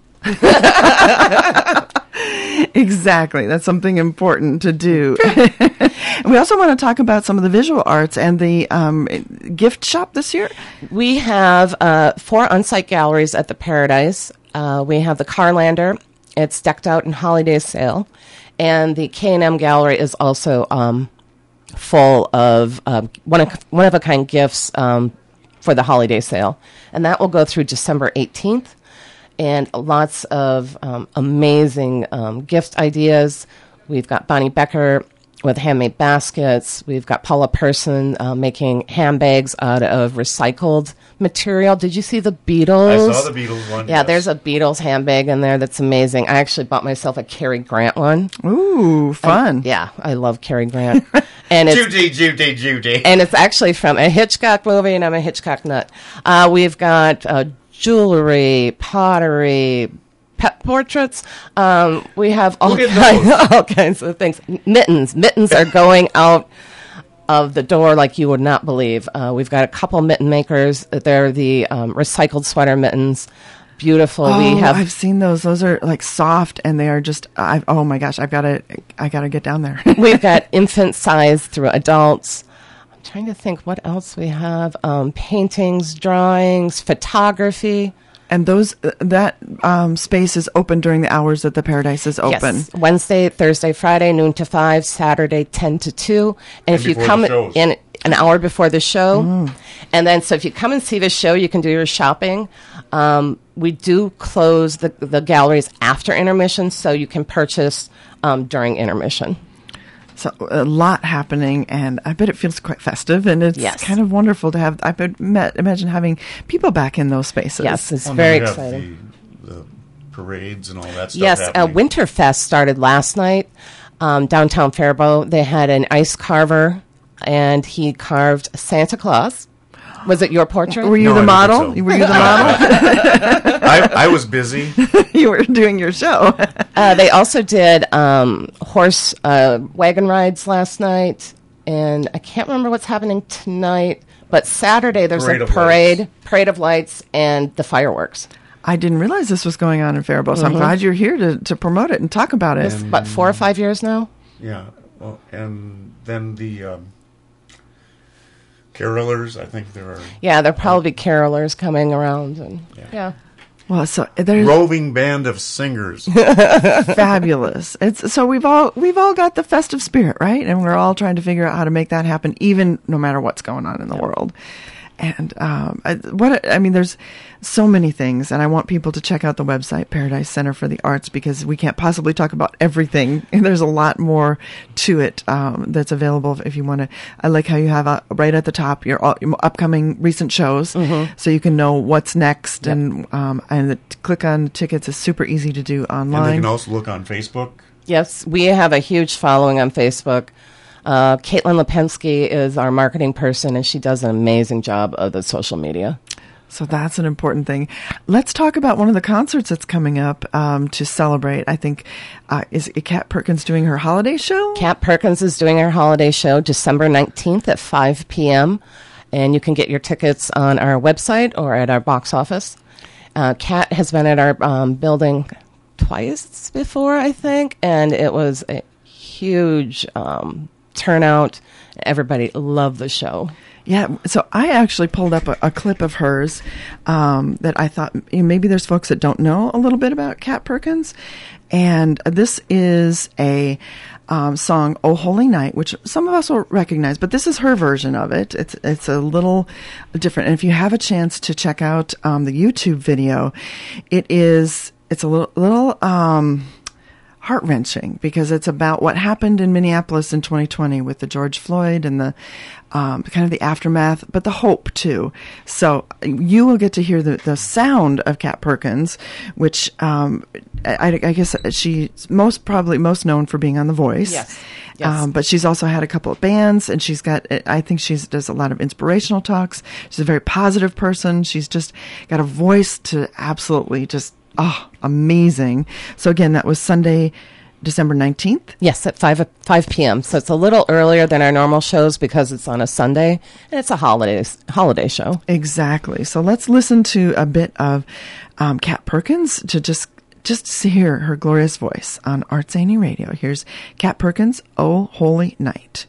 [SPEAKER 5] Exactly. That's something important to do. We also want to talk about some of the visual arts and the um, gift shop this year.
[SPEAKER 6] We have uh, four on-site galleries at the Paradise. Uh, we have the Carlander. It's decked out in holiday sale. And the K and M Gallery is also um, full of uh, one of, one-of-a-kind gifts um, for the holiday sale. And that will go through December eighteenth. And lots of um, amazing um, gift ideas. We've got Bonnie Becker with handmade baskets. We've got Paula Person uh, making handbags out of recycled material. Did you see the Beatles?
[SPEAKER 7] I saw the Beatles one.
[SPEAKER 6] Yeah,
[SPEAKER 7] yes.
[SPEAKER 6] there's a Beatles handbag in there that's amazing. I actually bought myself a Cary Grant one.
[SPEAKER 5] Ooh, fun.
[SPEAKER 6] I, yeah, I love Cary Grant. And it's,
[SPEAKER 7] Judy, Judy, Judy.
[SPEAKER 6] and it's actually from a Hitchcock movie, and I'm a Hitchcock nut. Uh, we've got uh, jewelry, pottery, pet portraits. Um, we have all
[SPEAKER 7] Look at
[SPEAKER 6] kinds, all kinds of things. Mittens. Mittens are going out of the door like you would not believe. Uh, we've got a couple mitten makers. They're the um, recycled sweater mittens. Beautiful.
[SPEAKER 5] Oh,
[SPEAKER 6] we have.
[SPEAKER 5] I've seen those. Those are like soft, and they are just. I've, oh my gosh! I've got to. I got to get down there.
[SPEAKER 6] We've got infant size through adults. I'm trying to think what else we have. Um, paintings, drawings, photography.
[SPEAKER 5] And those uh, that um, space is open during the hours that the Paradise is open.
[SPEAKER 6] Yes. Wednesday, Thursday, Friday, noon to five, Saturday, ten to two. And,
[SPEAKER 7] And
[SPEAKER 6] if you
[SPEAKER 7] before
[SPEAKER 6] come
[SPEAKER 7] the shows.
[SPEAKER 6] in an hour before the show,
[SPEAKER 5] Mm.
[SPEAKER 6] and then so if you come and see the show, you can do your shopping. Um, we do close the, the galleries after intermission, so you can purchase um, during intermission.
[SPEAKER 5] So a lot happening, and I bet it feels quite festive, and it's
[SPEAKER 6] Yes.
[SPEAKER 5] kind of wonderful to have. I bet met, imagine having people back in those spaces.
[SPEAKER 6] Yes, it's
[SPEAKER 7] Oh, no,
[SPEAKER 6] very
[SPEAKER 7] we have
[SPEAKER 6] exciting.
[SPEAKER 7] The, the parades and all that stuff.
[SPEAKER 6] Yes, uh,
[SPEAKER 7] happening.
[SPEAKER 6] Winterfest started last night, um, downtown Faribault. They had an ice carver, and he carved Santa Claus. Was it your portrait?
[SPEAKER 5] Were you
[SPEAKER 7] No,
[SPEAKER 5] the
[SPEAKER 7] I don't
[SPEAKER 5] model?
[SPEAKER 7] think so.
[SPEAKER 5] Were you the model?
[SPEAKER 7] I, I was busy.
[SPEAKER 5] You were doing your show.
[SPEAKER 6] Uh, they also did um, horse uh, wagon rides last night, and I can't remember what's happening tonight. But Saturday there's
[SPEAKER 7] Parade
[SPEAKER 6] a
[SPEAKER 7] of
[SPEAKER 6] parade,
[SPEAKER 7] lights.
[SPEAKER 6] parade of lights, and the fireworks.
[SPEAKER 5] I didn't realize this was going on in Faribault, so I'm glad you're here to, to promote it and talk about it.
[SPEAKER 6] It's about four or five years now.
[SPEAKER 7] Yeah. Well, and then the um, carolers, I think there are
[SPEAKER 6] Yeah, there'll probably be carolers coming around, and
[SPEAKER 7] Yeah.
[SPEAKER 6] yeah.
[SPEAKER 5] Well, so there's
[SPEAKER 7] roving band of singers.
[SPEAKER 5] fabulous. It's so we've all we've all got the festive spirit, right? And we're all trying to figure out how to make that happen, even no matter what's going on in the world. And um, I, what I mean, there's so many things, and I want people to check out the website Paradise Center for the Arts, because we can't possibly talk about everything. And there's a lot more to it um, that's available if you want to. I like how you have uh, right at the top your, all, your upcoming recent shows, so you can know what's next,
[SPEAKER 6] Yep.
[SPEAKER 5] and um, and the, click on tickets is super easy to do
[SPEAKER 7] And they
[SPEAKER 5] online.
[SPEAKER 7] can also look on Facebook.
[SPEAKER 6] Yes, we have a huge following on Facebook. Uh, Caitlin Lipensky is our marketing person, and she does an amazing job of the social media.
[SPEAKER 5] So that's an important thing. Let's talk about one of the concerts that's coming up um, to celebrate. I think, uh, is Kat Perkins doing her holiday show?
[SPEAKER 6] Kat Perkins is doing her holiday show December nineteenth at five p.m., and you can get your tickets on our website or at our box office. Uh, Kat has been at our um, building twice before, I think, and it was a huge um, turnout. Everybody loved the show.
[SPEAKER 5] Yeah, so I actually pulled up a, a clip of hers um, that I thought you know, maybe there's folks that don't know a little bit about Kat Perkins. And this is a um, song, "Oh Holy Night," which some of us will recognize, but this is her version of it. It's it's a little different. And if you have a chance to check out um, the YouTube video, it is it's a little little um, heart-wrenching because it's about what happened in Minneapolis in twenty twenty with the George Floyd and the um, kind of the aftermath, but the hope too. So you will get to hear the, the sound of Kat Perkins, which um, I, I guess she's most probably most known for being on The Voice.
[SPEAKER 6] Yes. Yes.
[SPEAKER 5] Um, but she's also had a couple of bands, and she's got, I think she does a lot of inspirational talks. She's a very positive person. She's just got a voice to absolutely just, oh, amazing. So again, that was Sunday, December nineteenth.
[SPEAKER 6] Yes, at five p.m. So it's a little earlier than our normal shows because it's on a Sunday, and it's a holiday, holiday show.
[SPEAKER 5] Exactly. So let's listen to a bit of um, Kat Perkins to just Just to hear her glorious voice on Art Zany Radio. Here's Kat Perkins, Oh Holy Night.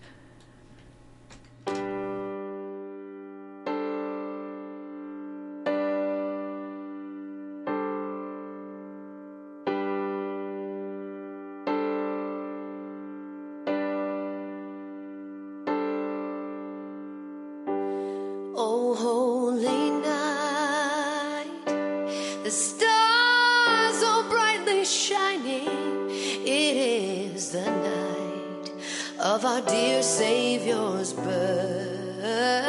[SPEAKER 8] Oh holy night, the stars are brightly shining. It is the night of our dear Savior's birth.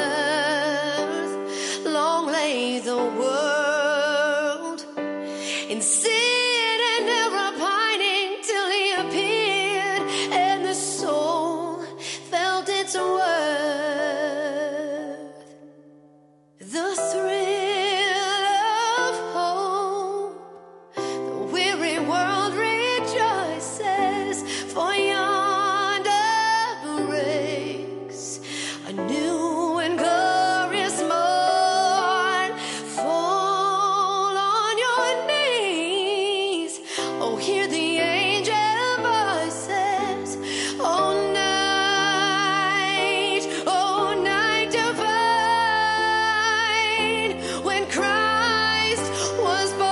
[SPEAKER 8] Long lay the world in sin and error pining till he appeared, and the soul felt its worth. The thrill of hope, the weary world rejoices, for yonder breaks a new and glorious morn. Fall on your knees, oh hear the angel voices. Oh night, oh night divine, when Christ was born.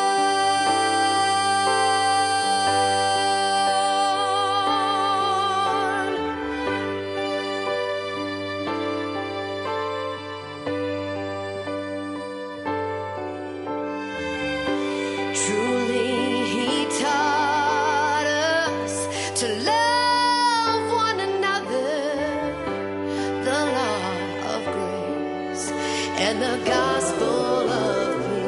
[SPEAKER 8] Truly he taught us to love one another, the law of grace and the gospel of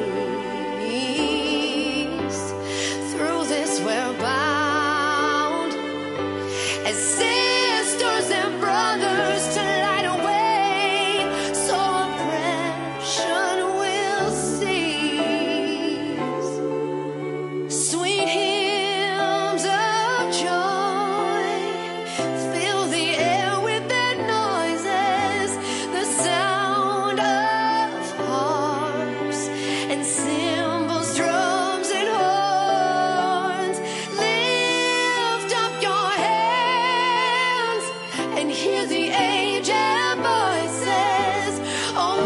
[SPEAKER 8] peace. Through this we're bound as sisters and brothers to light a way, so oppression will cease. Sweet hymns of joy fill the air with their noises, the sound of harps and cymbals, drums and horns. Lift up your hands and hear the angel voices. Oh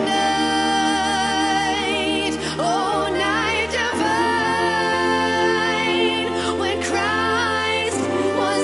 [SPEAKER 8] night, oh night divine, when Christ was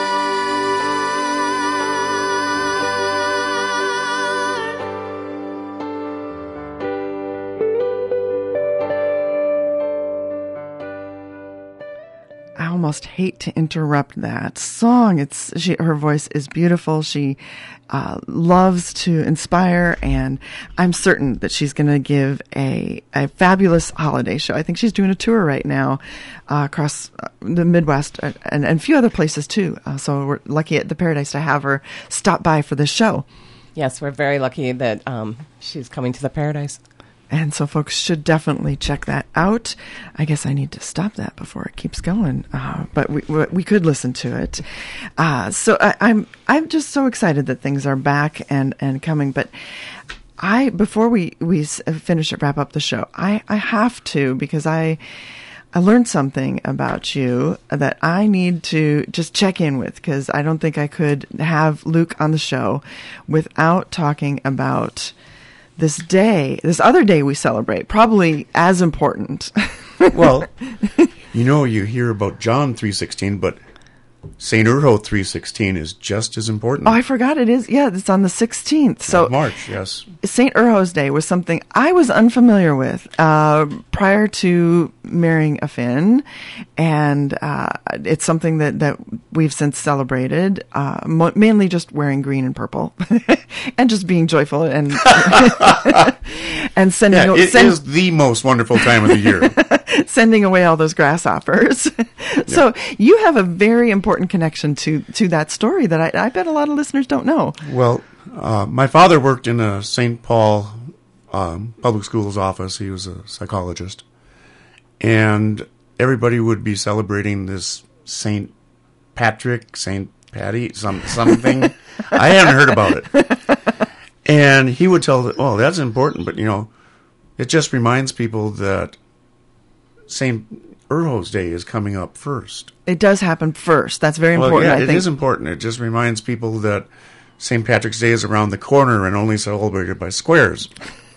[SPEAKER 5] I almost hate to interrupt that song. It's she, her voice is beautiful. She uh, loves to inspire, and I'm certain that she's going to give a a fabulous holiday show. I think she's doing a tour right now uh, across the Midwest and, and a few other places too. Uh, so we're lucky at the Paradise to have her stop by for this show.
[SPEAKER 6] Yes, we're very lucky that um, she's coming to the Paradise.
[SPEAKER 5] And so folks should definitely check that out. I guess I need to stop that before it keeps going. Uh, but we, we could listen to it. Uh, so I, I'm, I'm just so excited that things are back and, and coming. But I, before we, we finish it, wrap up the show, I, I have to, because I, I learned something about you that I need to just check in with, because I don't think I could have Luke on the show without talking about this day, this other day we celebrate, probably as important.
[SPEAKER 7] Well, you know, you hear about John three sixteen, but Saint Urho three sixteen is just as important.
[SPEAKER 5] Oh, I forgot it is. Yeah, it's on the sixteenth. So
[SPEAKER 7] Of March, yes.
[SPEAKER 5] Saint Urho's Day was something I was unfamiliar with uh, prior to marrying a Finn, and uh, it's something that, that we've since celebrated, uh, mo- mainly just wearing green and purple, and just being joyful and and sending
[SPEAKER 7] Yeah, it
[SPEAKER 5] send,
[SPEAKER 7] is the most wonderful time of the year.
[SPEAKER 5] sending away all those grasshoppers. So you have a very important connection to to that story that I, I bet a lot of listeners don't know.
[SPEAKER 7] Well, uh, my father worked in a Saint Paul um, public schools office. He was a psychologist. And everybody would be celebrating this Saint Patrick, Saint Patty, some something. I hadn't heard about it. And he would tell, oh, that's important, but, you know, it just reminds people that Saint Urho's Day is coming up first.
[SPEAKER 5] It does happen first. That's very
[SPEAKER 7] Well,
[SPEAKER 5] important,
[SPEAKER 7] yeah,
[SPEAKER 5] I
[SPEAKER 7] it
[SPEAKER 5] think.
[SPEAKER 7] is important. It just reminds people that Saint Patrick's Day is around the corner and only celebrated by squares.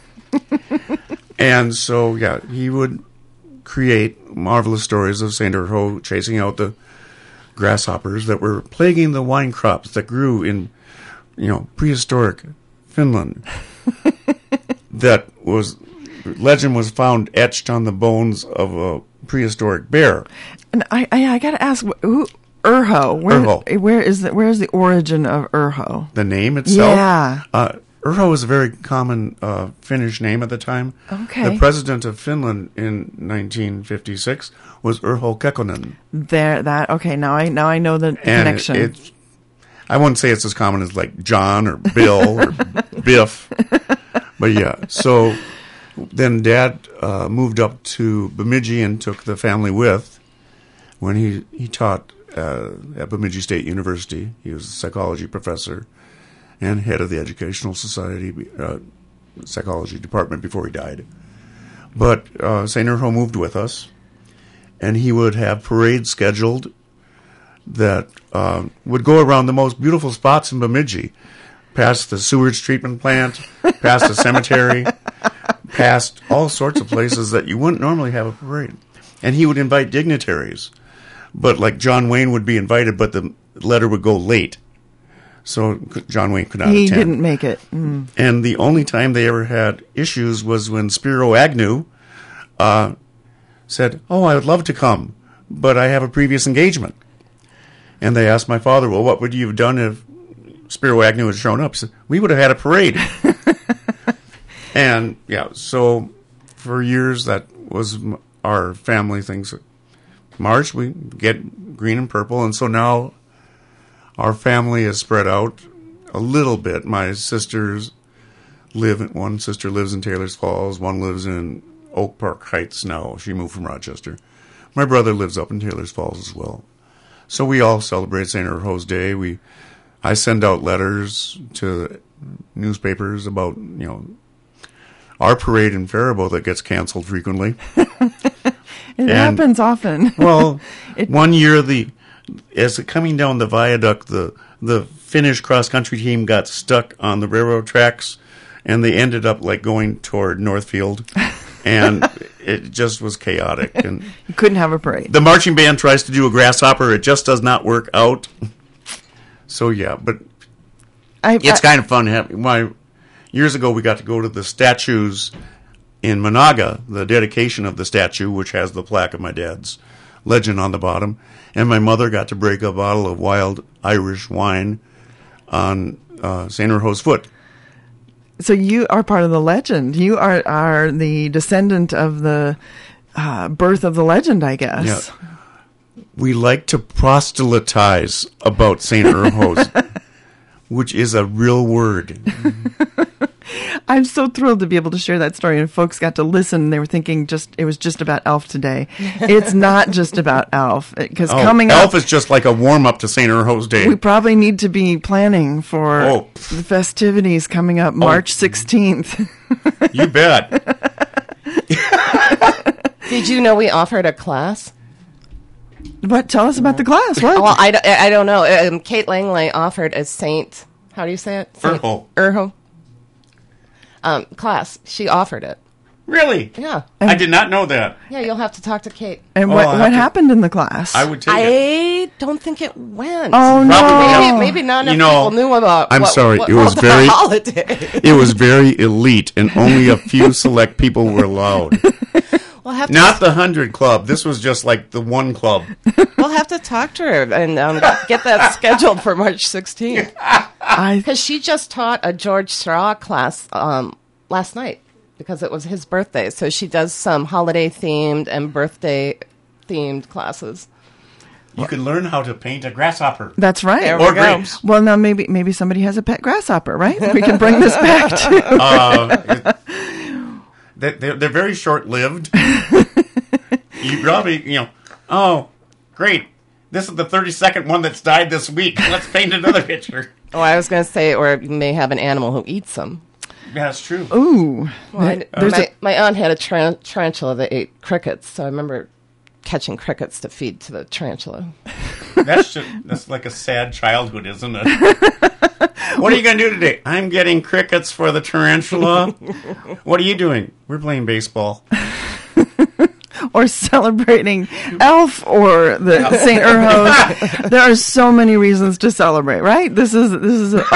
[SPEAKER 7] And so, yeah, he would create marvelous stories of Saint Urho chasing out the grasshoppers that were plaguing the wine crops that grew in, you know, prehistoric Finland. That was, legend was found etched on the bones of a prehistoric bear.
[SPEAKER 5] And I, I, I got to ask, wh- who Urho? Where,
[SPEAKER 7] Urho.
[SPEAKER 5] Where is the, where is the origin of Urho?
[SPEAKER 7] The name itself?
[SPEAKER 5] Yeah.
[SPEAKER 7] Uh, Urho was a very common uh, Finnish name at the time.
[SPEAKER 5] Okay.
[SPEAKER 7] The president of Finland in nineteen fifty-six was Urho Kekkonen.
[SPEAKER 5] There, that okay. Now I now I know the
[SPEAKER 7] And
[SPEAKER 5] connection.
[SPEAKER 7] It, it's, I wouldn't say it's as common as like John or Bill or Biff. But yeah, so then Dad uh, moved up to Bemidji and took the family with when he, he taught uh, at Bemidji State University. He was a psychology professor and head of the Educational Society uh, psychology department before he died. But uh, Saint Urho moved with us, and he would have parades scheduled that uh, would go around the most beautiful spots in Bemidji, past the sewage treatment plant, past the cemetery, past all sorts of places that you wouldn't normally have a parade. And he would invite dignitaries. But like John Wayne would be invited, but the letter would go late. So John Wayne could not
[SPEAKER 5] he
[SPEAKER 7] attend.
[SPEAKER 5] didn't make it. Mm.
[SPEAKER 7] And the only time they ever had issues was when Spiro Agnew uh, said, oh, I would love to come, but I have a previous engagement. And they asked my father, well, what would you have done if Spiro Agnew had shown up? He said, we would have had a parade. And, yeah, so for years that was m- our family things. March, we get green and purple, and so now our family is spread out a little bit. My sisters live, in, one sister lives in Taylor's Falls, one lives in Oak Park Heights now. She moved from Rochester. My brother lives up in Taylor's Falls as well. So we all celebrate Saint Urho's Day. We, I send out letters to newspapers about, you know, our parade in Faribault that gets canceled frequently.
[SPEAKER 5] It
[SPEAKER 7] And-
[SPEAKER 5] happens often.
[SPEAKER 7] Well,
[SPEAKER 5] It-
[SPEAKER 7] one year the as it coming down the viaduct, the the Finnish cross country team got stuck on the railroad tracks, and they ended up like going toward Northfield, and it just was chaotic. And
[SPEAKER 5] You couldn't have a parade.
[SPEAKER 7] the marching band tries to do a grasshopper; it just does not work out. So yeah, but
[SPEAKER 5] I,
[SPEAKER 7] it's
[SPEAKER 5] I-
[SPEAKER 7] kind of fun. having- My years ago, we got to go to the statues in Monaga, the dedication of the statue, which has the plaque of my dad's legend on the bottom, and my mother got to break a bottle of wild Irish wine on uh, Saint Urho's foot.
[SPEAKER 5] So you are part of the legend. You are are the descendant of the uh, birth of the legend, I guess.
[SPEAKER 7] Yeah. We like to proselytize about Saint Urho's, which is a real word.
[SPEAKER 5] I'm so thrilled to be able to share that story, and folks got to listen. And they were thinking just it was just about Elf today. It's not just about Elf, because
[SPEAKER 7] Oh,
[SPEAKER 5] coming
[SPEAKER 7] Elf
[SPEAKER 5] up,
[SPEAKER 7] is just like a warm up to Saint Urho's Day.
[SPEAKER 5] we probably need to be planning for
[SPEAKER 7] Oh.
[SPEAKER 5] the festivities coming up March sixteenth.
[SPEAKER 7] You bet.
[SPEAKER 6] Did you know we offered a class?
[SPEAKER 5] What? Tell us about the class. What?
[SPEAKER 6] Well, I, don't- I don't know. Um, Kate Langley offered a Saint, how do you say it? Saint
[SPEAKER 7] Urho.
[SPEAKER 6] Urho. Um, class. She offered it.
[SPEAKER 7] Really?
[SPEAKER 6] Yeah.
[SPEAKER 7] I did not know that.
[SPEAKER 6] Yeah, you'll have to talk to Kate.
[SPEAKER 5] And
[SPEAKER 7] Oh,
[SPEAKER 5] what,
[SPEAKER 7] I'll
[SPEAKER 5] what
[SPEAKER 7] have to-
[SPEAKER 5] happened in the class?
[SPEAKER 7] I would take it.
[SPEAKER 6] I don't think it went.
[SPEAKER 5] oh, no.
[SPEAKER 7] Probably-
[SPEAKER 6] Maybe, maybe not enough
[SPEAKER 7] You know,
[SPEAKER 6] people knew about
[SPEAKER 7] I'm
[SPEAKER 6] what,
[SPEAKER 7] sorry,
[SPEAKER 6] what,
[SPEAKER 7] it was
[SPEAKER 6] what
[SPEAKER 7] very-
[SPEAKER 6] the holiday.
[SPEAKER 7] It was very elite, and only a few select people were allowed.
[SPEAKER 6] We'll have to
[SPEAKER 7] Not the hundred club. This was just like the one club.
[SPEAKER 6] we'll have to talk to her and um, get that scheduled for March sixteenth.
[SPEAKER 5] I,
[SPEAKER 6] Because she just taught a George Seurat class um, last night because it was his birthday. So she does some holiday themed and birthday themed classes.
[SPEAKER 7] You can learn how to paint a grasshopper.
[SPEAKER 5] that's right.
[SPEAKER 6] There
[SPEAKER 7] Or
[SPEAKER 6] we go.
[SPEAKER 7] grapes.
[SPEAKER 5] Well, now maybe maybe somebody has a pet grasshopper, right? We can bring this back to.
[SPEAKER 7] Uh, it- they- they're, they're very short-lived. You probably, you know, oh, great. This is the thirty-second one that's died this week. Let's paint another picture.
[SPEAKER 6] Oh, I was going to say, or you may have an animal who eats them.
[SPEAKER 7] Yeah, that's true.
[SPEAKER 5] Ooh,
[SPEAKER 6] Well, I-
[SPEAKER 5] there's
[SPEAKER 6] my,
[SPEAKER 5] a,
[SPEAKER 6] my aunt had a tran- tarantula that ate crickets, so I remember catching crickets to feed to the tarantula.
[SPEAKER 7] That's just, that's like a sad childhood, isn't it? What are you going to do today? I'm getting crickets for the tarantula. What are you doing? We're playing baseball.
[SPEAKER 5] or celebrating Elf or the Saint Urhos. There are so many reasons to celebrate, right? This is this is. Uh,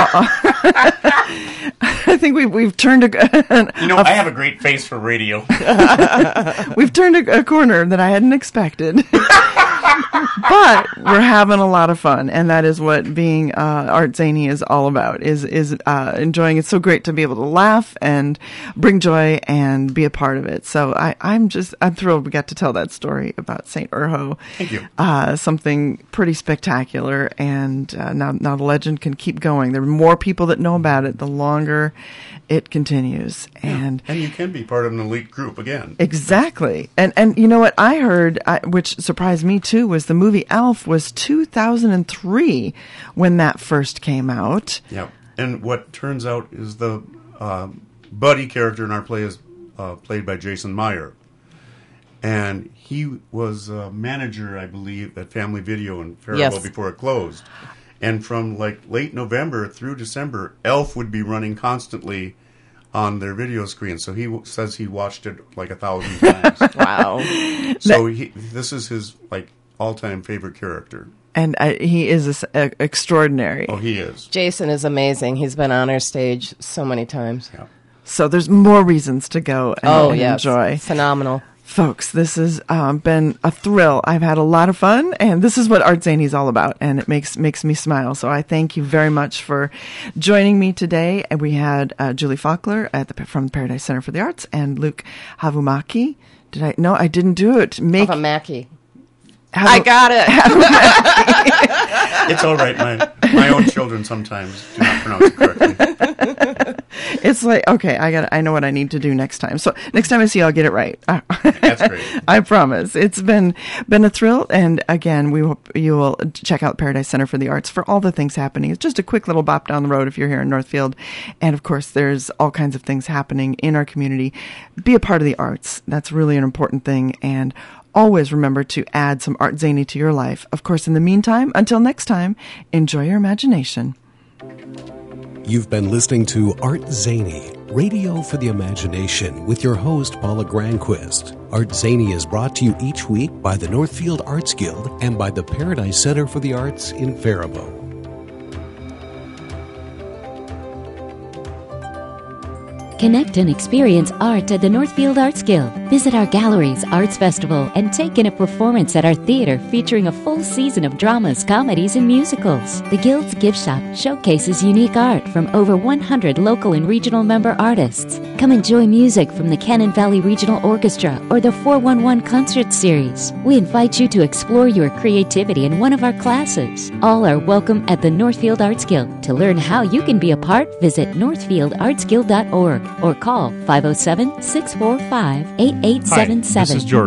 [SPEAKER 5] I think we've we've turned a,
[SPEAKER 7] You know, I have a great face for radio.
[SPEAKER 5] we've turned a, a corner that I hadn't expected. But we're having a lot of fun, and that is what being uh, Art Zany is all about, is is uh, enjoying. It's so great to be able to laugh and bring joy and be a part of it. So I, I'm just, I'm thrilled we got to tell that story about Saint Urho.
[SPEAKER 7] Thank you.
[SPEAKER 5] Uh, something pretty spectacular, and uh, now, now the legend can keep going. There are more people that know about it, the longer it continues. And
[SPEAKER 7] And you can be part of an elite group again.
[SPEAKER 5] exactly. And and you know what I heard, I, which surprised me too, was the movie Elf was two thousand three when that first came out.
[SPEAKER 7] Yeah. And what turns out is the uh, Buddy character in our play is uh, played by Jason Meyer. And he was a manager, I believe, at Family Video in Faribault
[SPEAKER 6] Yes.
[SPEAKER 7] before it closed. And from like late November through December, Elf would be running constantly on their video screen. So he w- says he watched it like a thousand times.
[SPEAKER 6] Wow.
[SPEAKER 7] So he, this is his like all-time favorite character.
[SPEAKER 5] And uh, he is a s- uh, extraordinary.
[SPEAKER 7] Oh, he is.
[SPEAKER 6] Jason is amazing. He's been on our stage so many times.
[SPEAKER 7] Yeah.
[SPEAKER 5] So there's more reasons to go and,
[SPEAKER 6] Oh,
[SPEAKER 5] and
[SPEAKER 6] yeah.
[SPEAKER 5] enjoy.
[SPEAKER 6] Phenomenal.
[SPEAKER 5] Folks, this has um, been a thrill. I've had a lot of fun, and this is what Art Zany is all about, and it makes makes me smile. So I thank you very much for joining me today. And we had uh, Julie Faulkner at the from the Paradise Center for the Arts and Luke Havumaki. Did I? No, I didn't do it. Make
[SPEAKER 6] Of a Mackie.
[SPEAKER 5] Havu-
[SPEAKER 6] I got it.
[SPEAKER 7] It's all right. My my own children sometimes do not pronounce it correctly.
[SPEAKER 5] It's like, okay, I got. I know what I need to do next time. So next time I see you, I'll get it right.
[SPEAKER 7] That's great.
[SPEAKER 5] I promise. It's been been a thrill, and again, we hope you will check out Paradise Center for the Arts for all the things happening. It's just a quick little bop down the road if you're here in Northfield, and of course, there's all kinds of things happening in our community. Be a part of the arts. That's really an important thing, and always remember to add some Art Zany to your life. Of course, in the meantime, until next time, enjoy your imagination.
[SPEAKER 4] You've been listening to Art Zany, Radio for the Imagination, with your host, Paula Granquist. Art Zany is brought to you each week by the Northfield Arts Guild and by the Paradise Center for the Arts in Faribault.
[SPEAKER 9] Connect and experience art at the Northfield Arts Guild. Visit our galleries, arts festival, and take in a performance at our theater featuring a full season of dramas, comedies, and musicals. The Guild's gift shop showcases unique art from over one hundred local and regional member artists. Come enjoy music from the Cannon Valley Regional Orchestra or the four one one Concert Series. We invite you to explore your creativity in one of our classes. All are welcome at the Northfield Arts Guild. To learn how you can be a part, visit northfield arts guild dot org or call five oh seven, six four five, eight eight seven seven.
[SPEAKER 10] Hi, this is George.